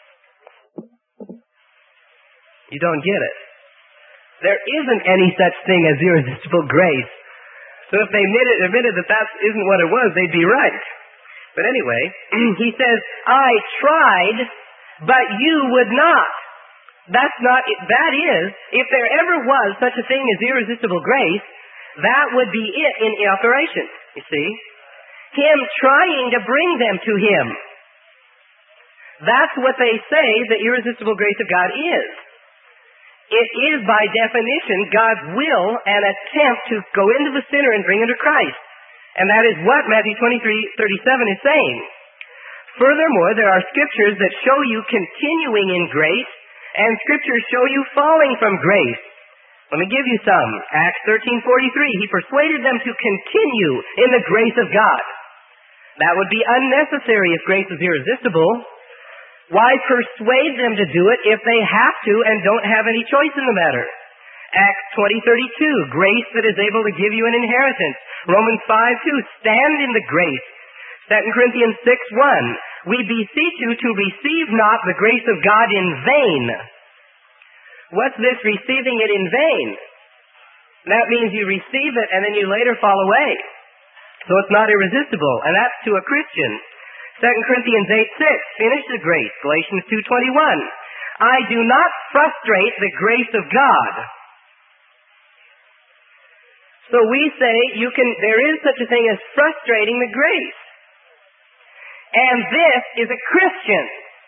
You don't get it. There isn't any such thing as irresistible grace. So if they admitted that that isn't what it was, they'd be right. But anyway, he says, I tried, but you would not. That is, if there ever was such a thing as irresistible grace, that would be it in operation, you see. Him trying to bring them to him. That's what they say the irresistible grace of God is. It is, by definition, God's will and attempt to go into the sinner and bring him to Christ. And that is what Matthew 23:37 is saying. Furthermore, there are scriptures that show you continuing in grace, and scriptures show you falling from grace. Let me give you some. Acts 13:43. He persuaded them to continue in the grace of God. That would be unnecessary if grace is irresistible. Why persuade them to do it if they have to and don't have any choice in the matter? Acts 20:32. Grace that is able to give you an inheritance. Romans 5:2. Stand in the grace. 2 Corinthians 6:1. We beseech you to receive not the grace of God in vain. What's this, receiving it in vain? That means you receive it and then you later fall away. So it's not irresistible, and that's to a Christian. 2 Corinthians 8:6, finish the grace. Galatians 2:21. I do not frustrate the grace of God. So we say there is such a thing as frustrating the grace. And this is a Christian.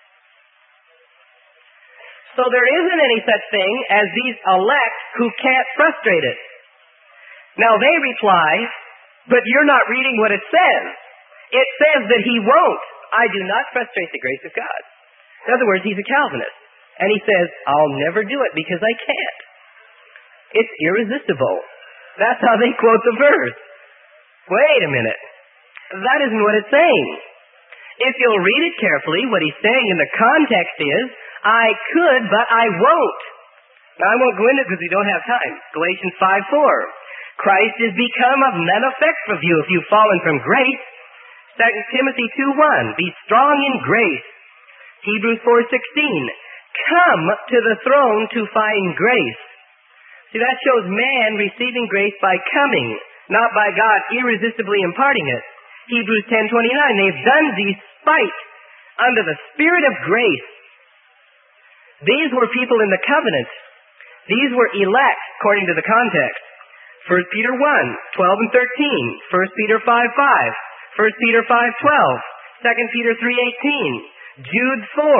So there isn't any such thing as these elect who can't frustrate it. Now they reply, but you're not reading what it says. It says that he won't. I do not frustrate the grace of God. In other words, he's a Calvinist. And he says, I'll never do it because I can't. It's irresistible. That's how they quote the verse. Wait a minute. That isn't what it's saying. If you'll read it carefully, what he's saying in the context is, I could, but I won't. Now, I won't go into it because we don't have time. Galatians 5:4. Christ is become of none effect of you if you've fallen from grace. 2 Timothy 2:1. Be strong in grace. Hebrews 4:16. Come to the throne to find grace. See, that shows man receiving grace by coming, not by God irresistibly imparting it. Hebrews 10:29. They've done despite under the Spirit of grace. These were people in the covenant. These were elect, according to the context. 1 Peter 1:12 and 13. 1 Peter 5:5. 1 Peter 5:12. 2 Peter 3:18. Jude 4.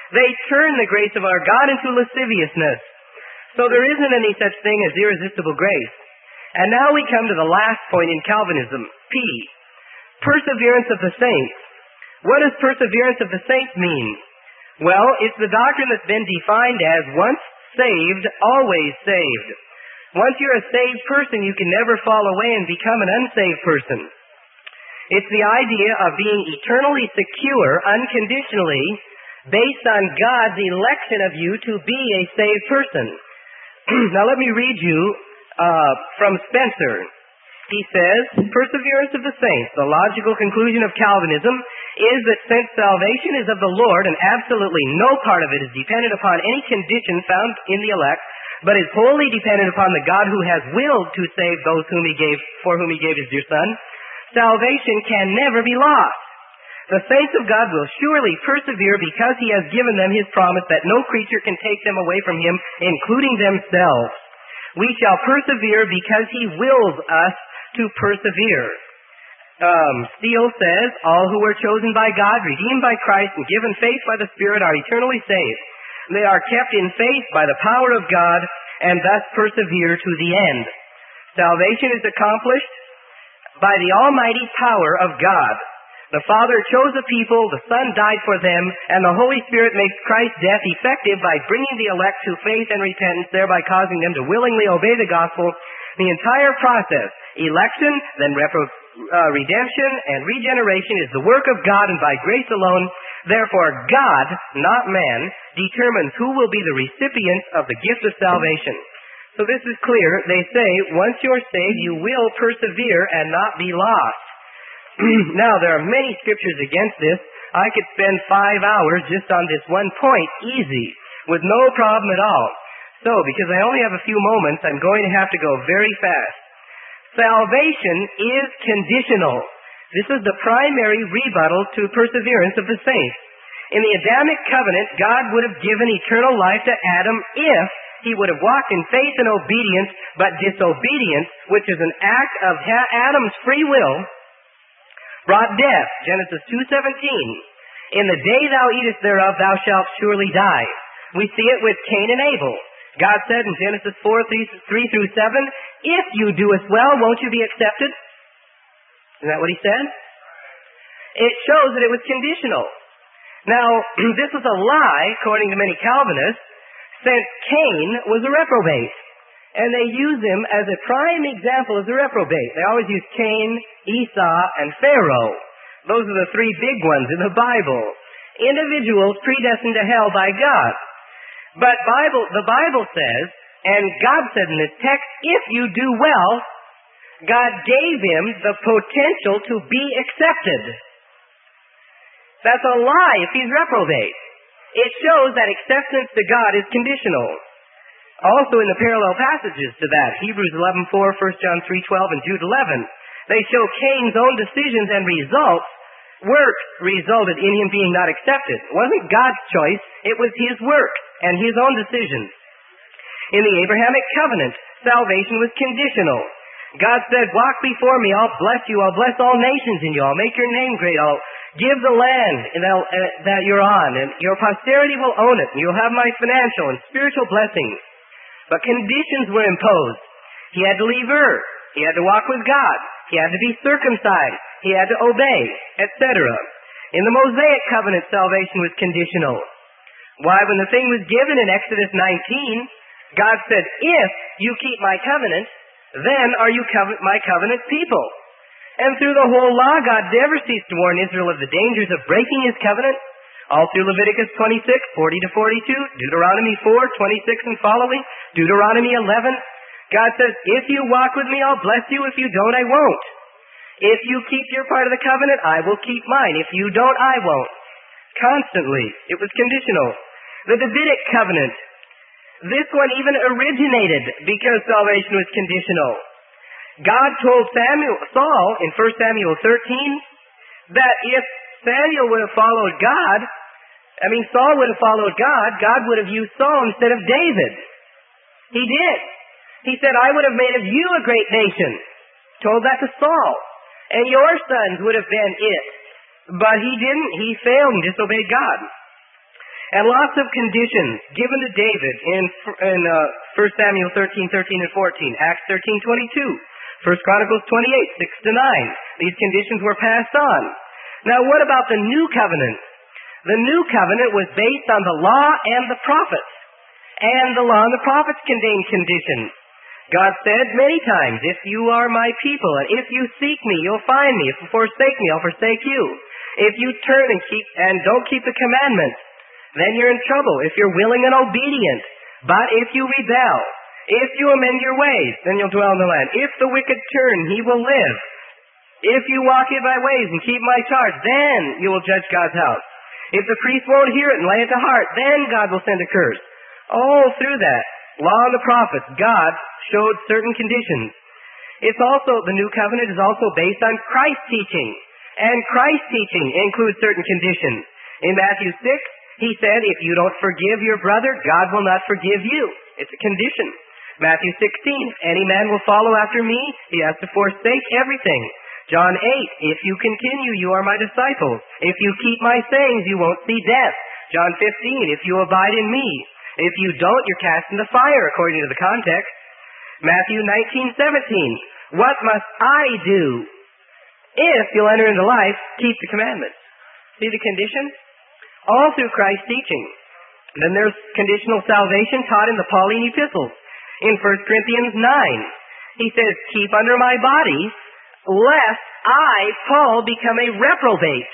They turn the grace of our God into lasciviousness. So there isn't any such thing as irresistible grace. And now we come to the last point in Calvinism, P. Perseverance of the saints. What does perseverance of the saints mean? Well, it's the doctrine that's been defined as once saved, always saved. Once you're a saved person, you can never fall away and become an unsaved person. It's the idea of being eternally secure, unconditionally, based on God's election of you to be a saved person. Now let me read you from Spencer. He says, perseverance of the saints, the logical conclusion of Calvinism, is that since salvation is of the Lord and absolutely no part of it is dependent upon any condition found in the elect, but is wholly dependent upon the God who has willed to save those for whom he gave his dear Son, salvation can never be lost. The saints of God will surely persevere because he has given them his promise that no creature can take them away from him, including themselves. We shall persevere because he wills us to persevere. Steele says, all who are chosen by God, redeemed by Christ, and given faith by the Spirit are eternally saved. They are kept in faith by the power of God and thus persevere to the end. Salvation is accomplished by the almighty power of God. The Father chose a people, the Son died for them, and the Holy Spirit makes Christ's death effective by bringing the elect to faith and repentance, thereby causing them to willingly obey the gospel. The entire process, election, then redemption, and regeneration, is the work of God and by grace alone. Therefore, God, not man, determines who will be the recipients of the gift of salvation. So this is clear. They say, once you're saved, you will persevere and not be lost. Now, there are many scriptures against this. I could spend 5 hours just on this one point, easy, with no problem at all. So, because I only have a few moments, I'm going to have to go very fast. Salvation is conditional. This is the primary rebuttal to perseverance of the saints. In the Adamic covenant, God would have given eternal life to Adam if he would have walked in faith and obedience, but disobedience, which is an act of Adam's free will, brought death. Genesis 2:17. In the day thou eatest thereof, thou shalt surely die. We see it with Cain and Abel. God said in Genesis 4:3 through 7, if you do us well, won't you be accepted? Isn't that what he said? It shows that it was conditional. Now, this was a lie, according to many Calvinists, since Cain was a reprobate. And they use him as a prime example as a reprobate. They always use Cain, Esau, and Pharaoh. Those are the three big ones in the Bible. Individuals predestined to hell by God. But the Bible says, and God said in this text, if you do well, God gave him the potential to be accepted. That's a lie if he's reprobate. It shows that acceptance to God is conditional. Also in the parallel passages to that, Hebrews 11:4, 1 John 3:12, and Jude 11, they show Cain's own decisions and works resulted in him being not accepted. It wasn't God's choice, it was his work and his own decisions. In the Abrahamic covenant, salvation was conditional. God said, walk before me, I'll bless you, I'll bless all nations in you, I'll make your name great, I'll give the land that you're on, and your posterity will own it, and you'll have my financial and spiritual blessings. But conditions were imposed. He had to leave Ur. He had to walk with God. He had to be circumcised. He had to obey, etc. In the Mosaic covenant, salvation was conditional. Why, when the thing was given in Exodus 19, God said, if you keep my covenant, then are you my covenant people. And through the whole law, God never ceased to warn Israel of the dangers of breaking his covenant. All through Leviticus 26, 40-42, Deuteronomy 4, 26 and following, Deuteronomy 11, God says, if you walk with me, I'll bless you. If you don't, I won't. If you keep your part of the covenant, I will keep mine. If you don't, I won't. Constantly. It was conditional. The Davidic covenant. This one even originated because salvation was conditional. God told Saul in 1 Samuel 13 that if Saul would have followed God, God would have used Saul instead of David. He did. He said, I would have made of you a great nation. Told that to Saul. And your sons would have been it. But he didn't. He failed and disobeyed God. and lots of conditions given to David in 1 Samuel 13 and 14, Acts 13:22, 1 Chronicles 28:6-9. These conditions were passed on. Now what about the New Covenant? The New Covenant was based on the law and the prophets. And the law and the prophets contained conditions. God said many times, if you are my people, and if you seek me, you'll find me. If you forsake me, I'll forsake you. If you turn and don't keep the commandments, then you're in trouble. If you're willing and obedient. But if you rebel, if you amend your ways, then you'll dwell in the land. If the wicked turn, he will live. If you walk in my ways and keep my charge, then you will judge God's house. If the priest won't hear it and lay it to heart, then God will send a curse. All through that, law and the prophets, God showed certain conditions. The New Covenant is also based on Christ's teaching. And Christ's teaching includes certain conditions. In Matthew 6, he said, if you don't forgive your brother, God will not forgive you. It's a condition. Matthew 16, if any man will follow after me, he has to forsake everything. John 8, if you continue, you are my disciples. If you keep my sayings, you won't see death. John 15, if you abide in me. If you don't, you're cast in the fire, according to the context. Matthew 19:17, what must I do? If you'll enter into life, keep the commandments. See the condition? All through Christ's teaching. Then there's conditional salvation taught in the Pauline epistles. In 1 Corinthians 9, he says, keep under my body, lest I, Paul, become a reprobate.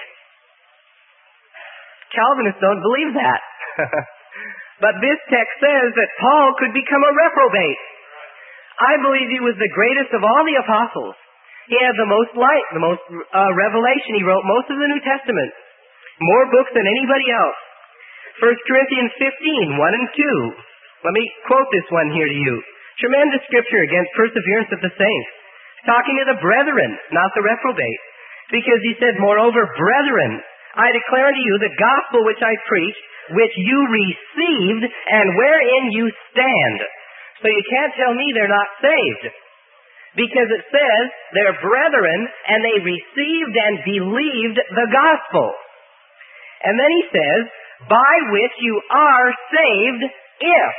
Calvinists don't believe that. But this text says that Paul could become a reprobate. I believe he was the greatest of all the apostles. He had the most light, the most revelation. He wrote most of the New Testament. More books than anybody else. 1 Corinthians 15, 1 and 2. Let me quote this one here to you. Tremendous scripture against perseverance of the saints. Talking to the brethren, not the reprobate. Because he said, moreover, brethren, I declare unto you the gospel which I preached, which you received, and wherein you stand. So you can't tell me they're not saved. Because it says they're brethren, and they received and believed the gospel. And then he says, by which you are saved if.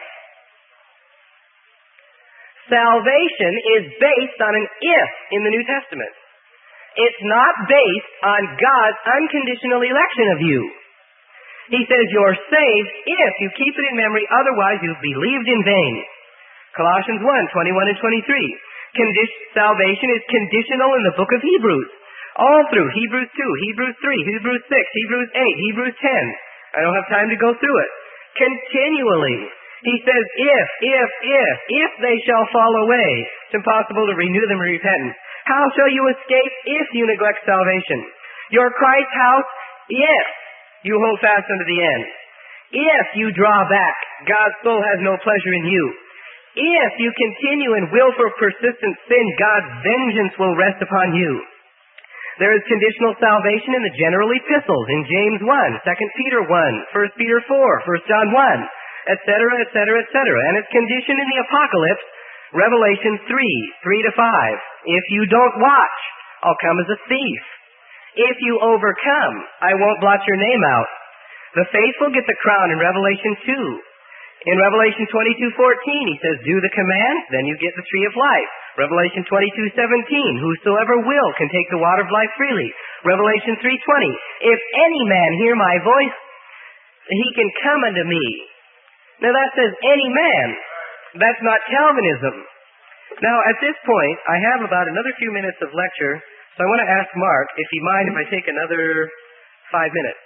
Salvation is based on an if in the New Testament. It's not based on God's unconditional election of you. He says you're saved if you keep it in memory, otherwise you've believed in vain. Colossians 1:21 and 23. Salvation is conditional in the book of Hebrews. All through Hebrews 2, Hebrews 3, Hebrews 6, Hebrews 8, Hebrews 10. I don't have time to go through it. Continually. He says, if they shall fall away, it's impossible to renew them in repentance. How shall you escape if you neglect salvation? Your Christ's house, if you hold fast unto the end. If you draw back, God's soul has no pleasure in you. If you continue in willful persistent sin, God's vengeance will rest upon you. There is conditional salvation in the general epistles, in James 1, 2 Peter 1, 1 Peter 4, 1 John 1, etc., etc., etc. And it's conditioned in the Apocalypse, Revelation 3:3-5. If you don't watch, I'll come as a thief. If you overcome, I won't blot your name out. The faithful get the crown in Revelation 2. In Revelation 22:14, he says, do the command, then you get the tree of life. Revelation 22:17, whosoever will can take the water of life freely. Revelation 3:20, if any man hear my voice, he can come unto me. Now that says any man. That's not Calvinism. Now at this point, I have about another few minutes of lecture, so I want to ask Mark if he'd mind if I take another 5 minutes.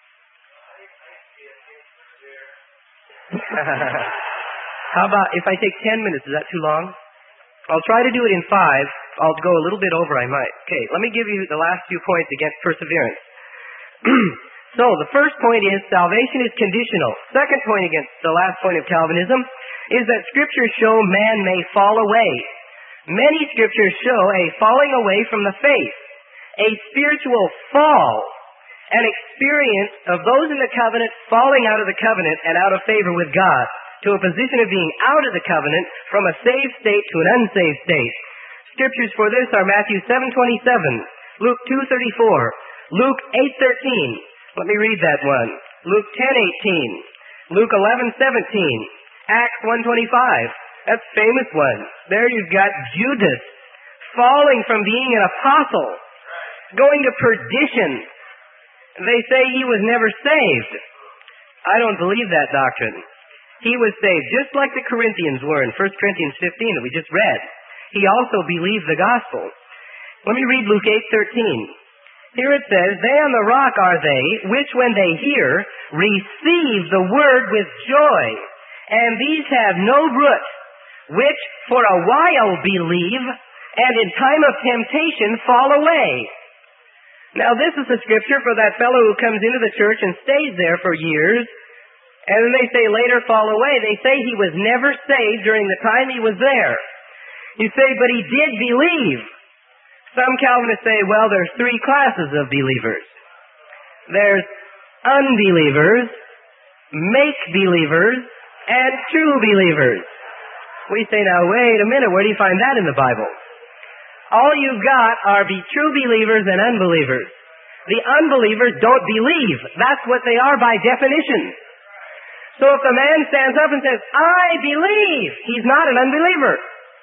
How about if I take 10 minutes? Is that too long? I'll try to do it in 5. I'll go a little bit over, I might. Okay, let me give you the last few points against perseverance. So, the first point is salvation is conditional. Second point against the last point of Calvinism is that scriptures show man may fall away. Many scriptures show a falling away from the faith, a spiritual fall, an experience of those in the covenant falling out of the covenant and out of favor with God to a position of being out of the covenant from a saved state to an unsaved state. Scriptures for this are Matthew 7:27, Luke 2:34, Luke 8:13. Let me read that one. Luke 10:18, Luke 11:17, Acts 1:25. That's a famous one. There you've got Judas falling from being an apostle, going to perdition. They say he was never saved. I don't believe that doctrine. He was saved just like the Corinthians were in 1 Corinthians 15 that we just read. He also believed the gospel. Let me read Luke 8:13. Here it says, "They on the rock are they, which when they hear, receive the word with joy. And these have no root, which for a while believe, and in time of temptation fall away." Now this is a scripture for that fellow who comes into the church and stays there for years, and then they say later fall away. They say he was never saved during the time he was there. You say, but he did believe. Some Calvinists say, well, there's three classes of believers. There's unbelievers, make-believers, and true believers. We say, now wait a minute, where do you find that in the Bible? All you've got are true believers and unbelievers. The unbelievers don't believe. That's what they are by definition. So if the man stands up and says, I believe, he's not an unbeliever.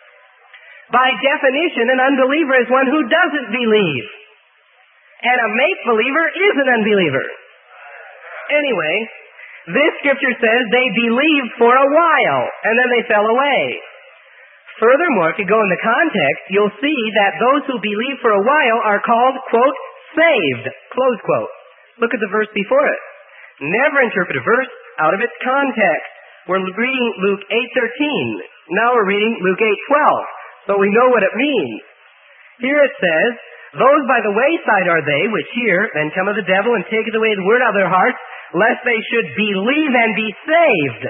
By definition, an unbeliever is one who doesn't believe. And a make-believer is an unbeliever. Anyway, this scripture says they believed for a while, and then they fell away. Furthermore, if you go in the context, you'll see that those who believe for a while are called, quote, saved, close quote. Look at the verse before it. Never interpret a verse out of its context. We're reading Luke 8:13. Now we're reading Luke 8:12. So we know what it means. Here it says, those by the wayside are they which hear, then cometh the devil and taketh away the word out of their hearts, lest they should believe and be saved.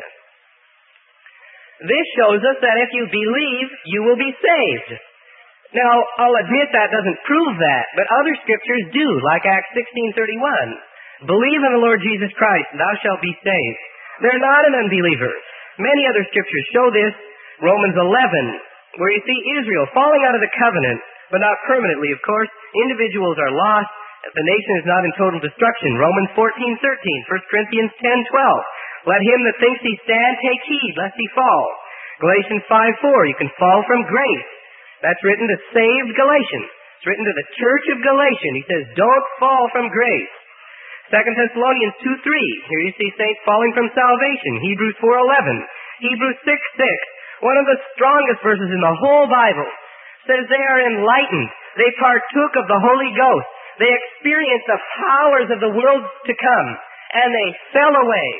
This shows us that if you believe, you will be saved. Now, I'll admit that doesn't prove that, but other scriptures do, like Acts 16:31. Believe in the Lord Jesus Christ, and thou shalt be saved. They're not an unbeliever. Many other scriptures show this. Romans 11, where you see Israel falling out of the covenant, but not permanently, of course. Individuals are lost. The nation is not in total destruction. Romans 14:13, 1 Corinthians 10:12. Let him that thinks he stand take heed, lest he fall. Galatians 5:4, you can fall from grace. That's written to saved Galatians. It's written to the church of Galatians. He says, don't fall from grace. 2 Thessalonians 2:3, here you see saints falling from salvation. Hebrews 4:11, Hebrews 6:6, one of the strongest verses in the whole Bible, says they are enlightened. They partook of the Holy Ghost. They experienced the powers of the world to come, and they fell away.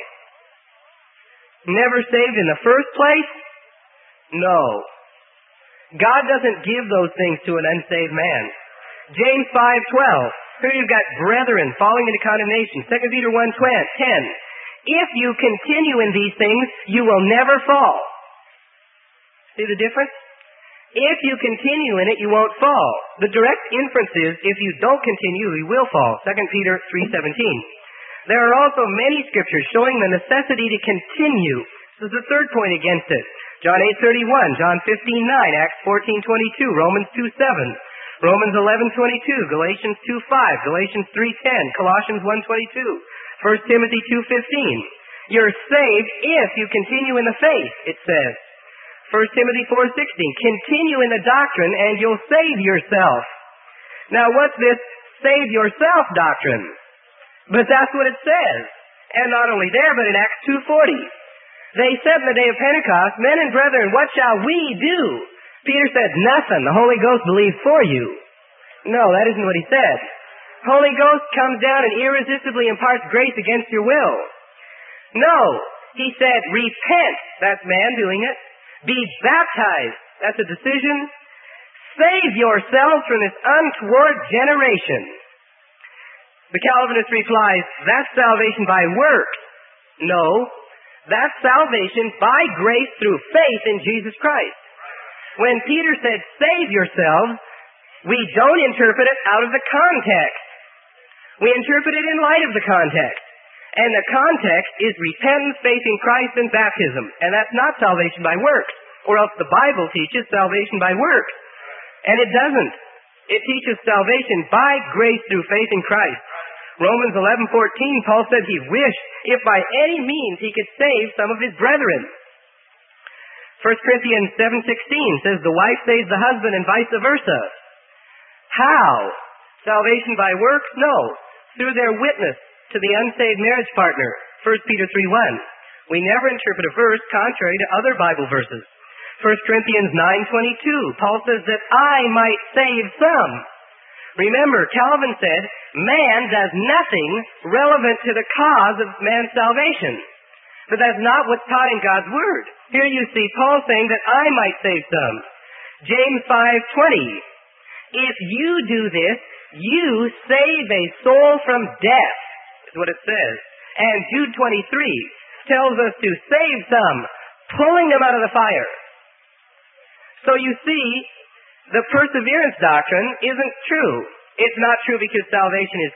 Never saved in the first place? No. God doesn't give those things to an unsaved man. James 5:12. Here you've got brethren falling into condemnation. 2 Peter 1:10. If you continue in these things, you will never fall. See the difference? If you continue in it, you won't fall. The direct inference is, if you don't continue, you will fall. 2 Peter 3:17. There are also many scriptures showing the necessity to continue. This is the third point against it. John 8:31, John 15:9, Acts 14:22, Romans 2:7, Romans 11:22, Galatians 2:5, Galatians 3:10, Colossians 1:22, 1 Timothy 2:15. You're saved if you continue in the faith, it says. 1 Timothy 4:16, continue in the doctrine and you'll save yourself. Now what's this save yourself doctrine? But that's what it says. And not only there, but in Acts 2:40. They said in the day of Pentecost, men and brethren, what shall we do? Peter said, nothing. The Holy Ghost believes for you. No, that isn't what he said. Holy Ghost comes down and irresistibly imparts grace against your will. No, he said, repent. That's man doing it. Be baptized. That's a decision. Save yourselves from this untoward generation. The Calvinist replies, that's salvation by works. No, that's salvation by grace through faith in Jesus Christ. When Peter said, save yourselves, we don't interpret it out of the context. We interpret it in light of the context. And the context is repentance, faith in Christ, and baptism. And that's not salvation by works. Or else the Bible teaches salvation by works. And it doesn't. It teaches salvation by grace through faith in Christ. Romans 11:14, Paul said he wished if by any means he could save some of his brethren. 1 Corinthians 7:16 says the wife saves the husband and vice versa. How? Salvation by works? No. Through their witness to the unsaved marriage partner. 1 Peter 3:1. We never interpret a verse contrary to other Bible verses. 1 Corinthians 9:22, Paul says that I might save some. Remember, Calvin said, man does nothing relevant to the cause of man's salvation. But that's not what's taught in God's Word. Here you see Paul saying that I might save some. James 5:20, if you do this, you save a soul from death, is what it says. And Jude 23 tells us to save some, pulling them out of the fire. So you see, the perseverance doctrine isn't true. It's not true because salvation is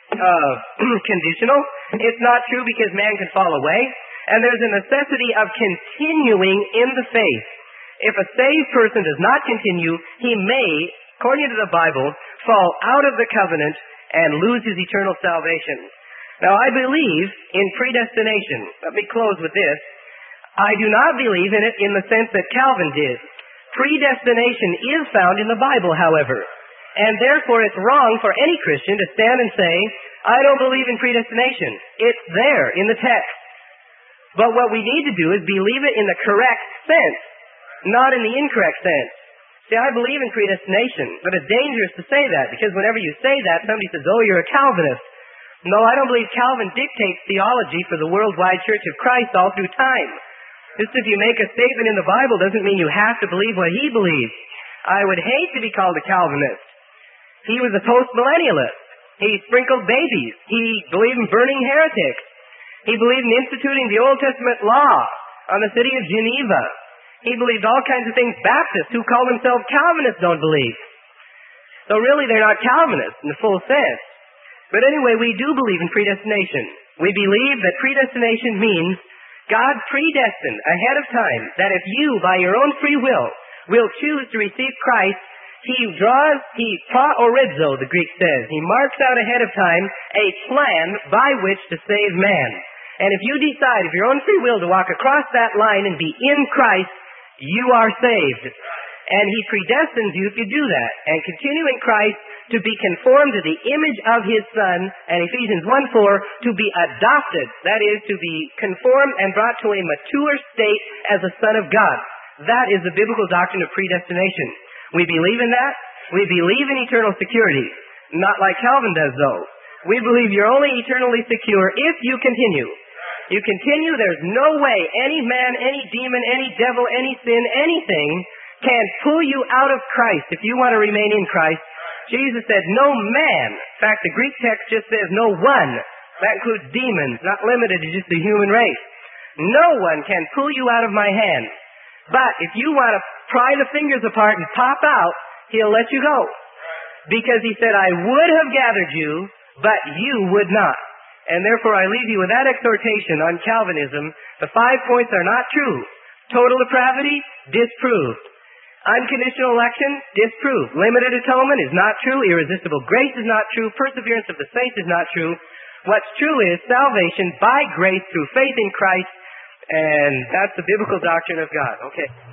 conditional. It's not true because man can fall away. And there's a necessity of continuing in the faith. If a saved person does not continue, he may, according to the Bible, fall out of the covenant and lose his eternal salvation. Now, I believe in predestination. Let me close with this. I do not believe in it in the sense that Calvin did. Predestination is found in the Bible, however. And therefore, it's wrong for any Christian to stand and say, I don't believe in predestination. It's there in the text. But what we need to do is believe it in the correct sense, not in the incorrect sense. See, I believe in predestination, but it's dangerous to say that, because whenever you say that, somebody says, oh, you're a Calvinist. No, I don't believe Calvin dictates theology for the worldwide Church of Christ all through time. Just if you make a statement in the Bible doesn't mean you have to believe what he believes. I would hate to be called a Calvinist. He was a post-millennialist. He sprinkled babies. He believed in burning heretics. He believed in instituting the Old Testament law on the city of Geneva. He believed all kinds of things Baptists who call themselves Calvinists don't believe. So really they're not Calvinists in the full sense. But anyway, we do believe in predestination. We believe that predestination means God predestined ahead of time that if you, by your own free will choose to receive Christ, he praorizo, the Greek says. He marks out ahead of time a plan by which to save man. And if you decide of your own free will to walk across that line and be in Christ, you are saved. And he predestines you if you do that. And continue in Christ to be conformed to the image of his Son, and Ephesians 1:4, to be adopted. That is, to be conformed and brought to a mature state as a son of God. That is the biblical doctrine of predestination. We believe in that. We believe in eternal security. Not like Calvin does, though. We believe you're only eternally secure if you continue. You continue, there's no way any man, any demon, any devil, any sin, anything can pull you out of Christ if you want to remain in Christ. Jesus said, no man. In fact, the Greek text just says no one. That includes demons, not limited to just the human race. No one can pull you out of my hand. But if you want to pry the fingers apart and pop out, he'll let you go. Because he said, I would have gathered you, but you would not. And therefore I leave you with that exhortation on Calvinism. The 5 points are not true. Total depravity, disproved. Unconditional election, disproved. Limited atonement is not true. Irresistible grace is not true. Perseverance of the saints is not true. What's true is salvation by grace through faith in Christ, and that's the biblical doctrine of God. Okay.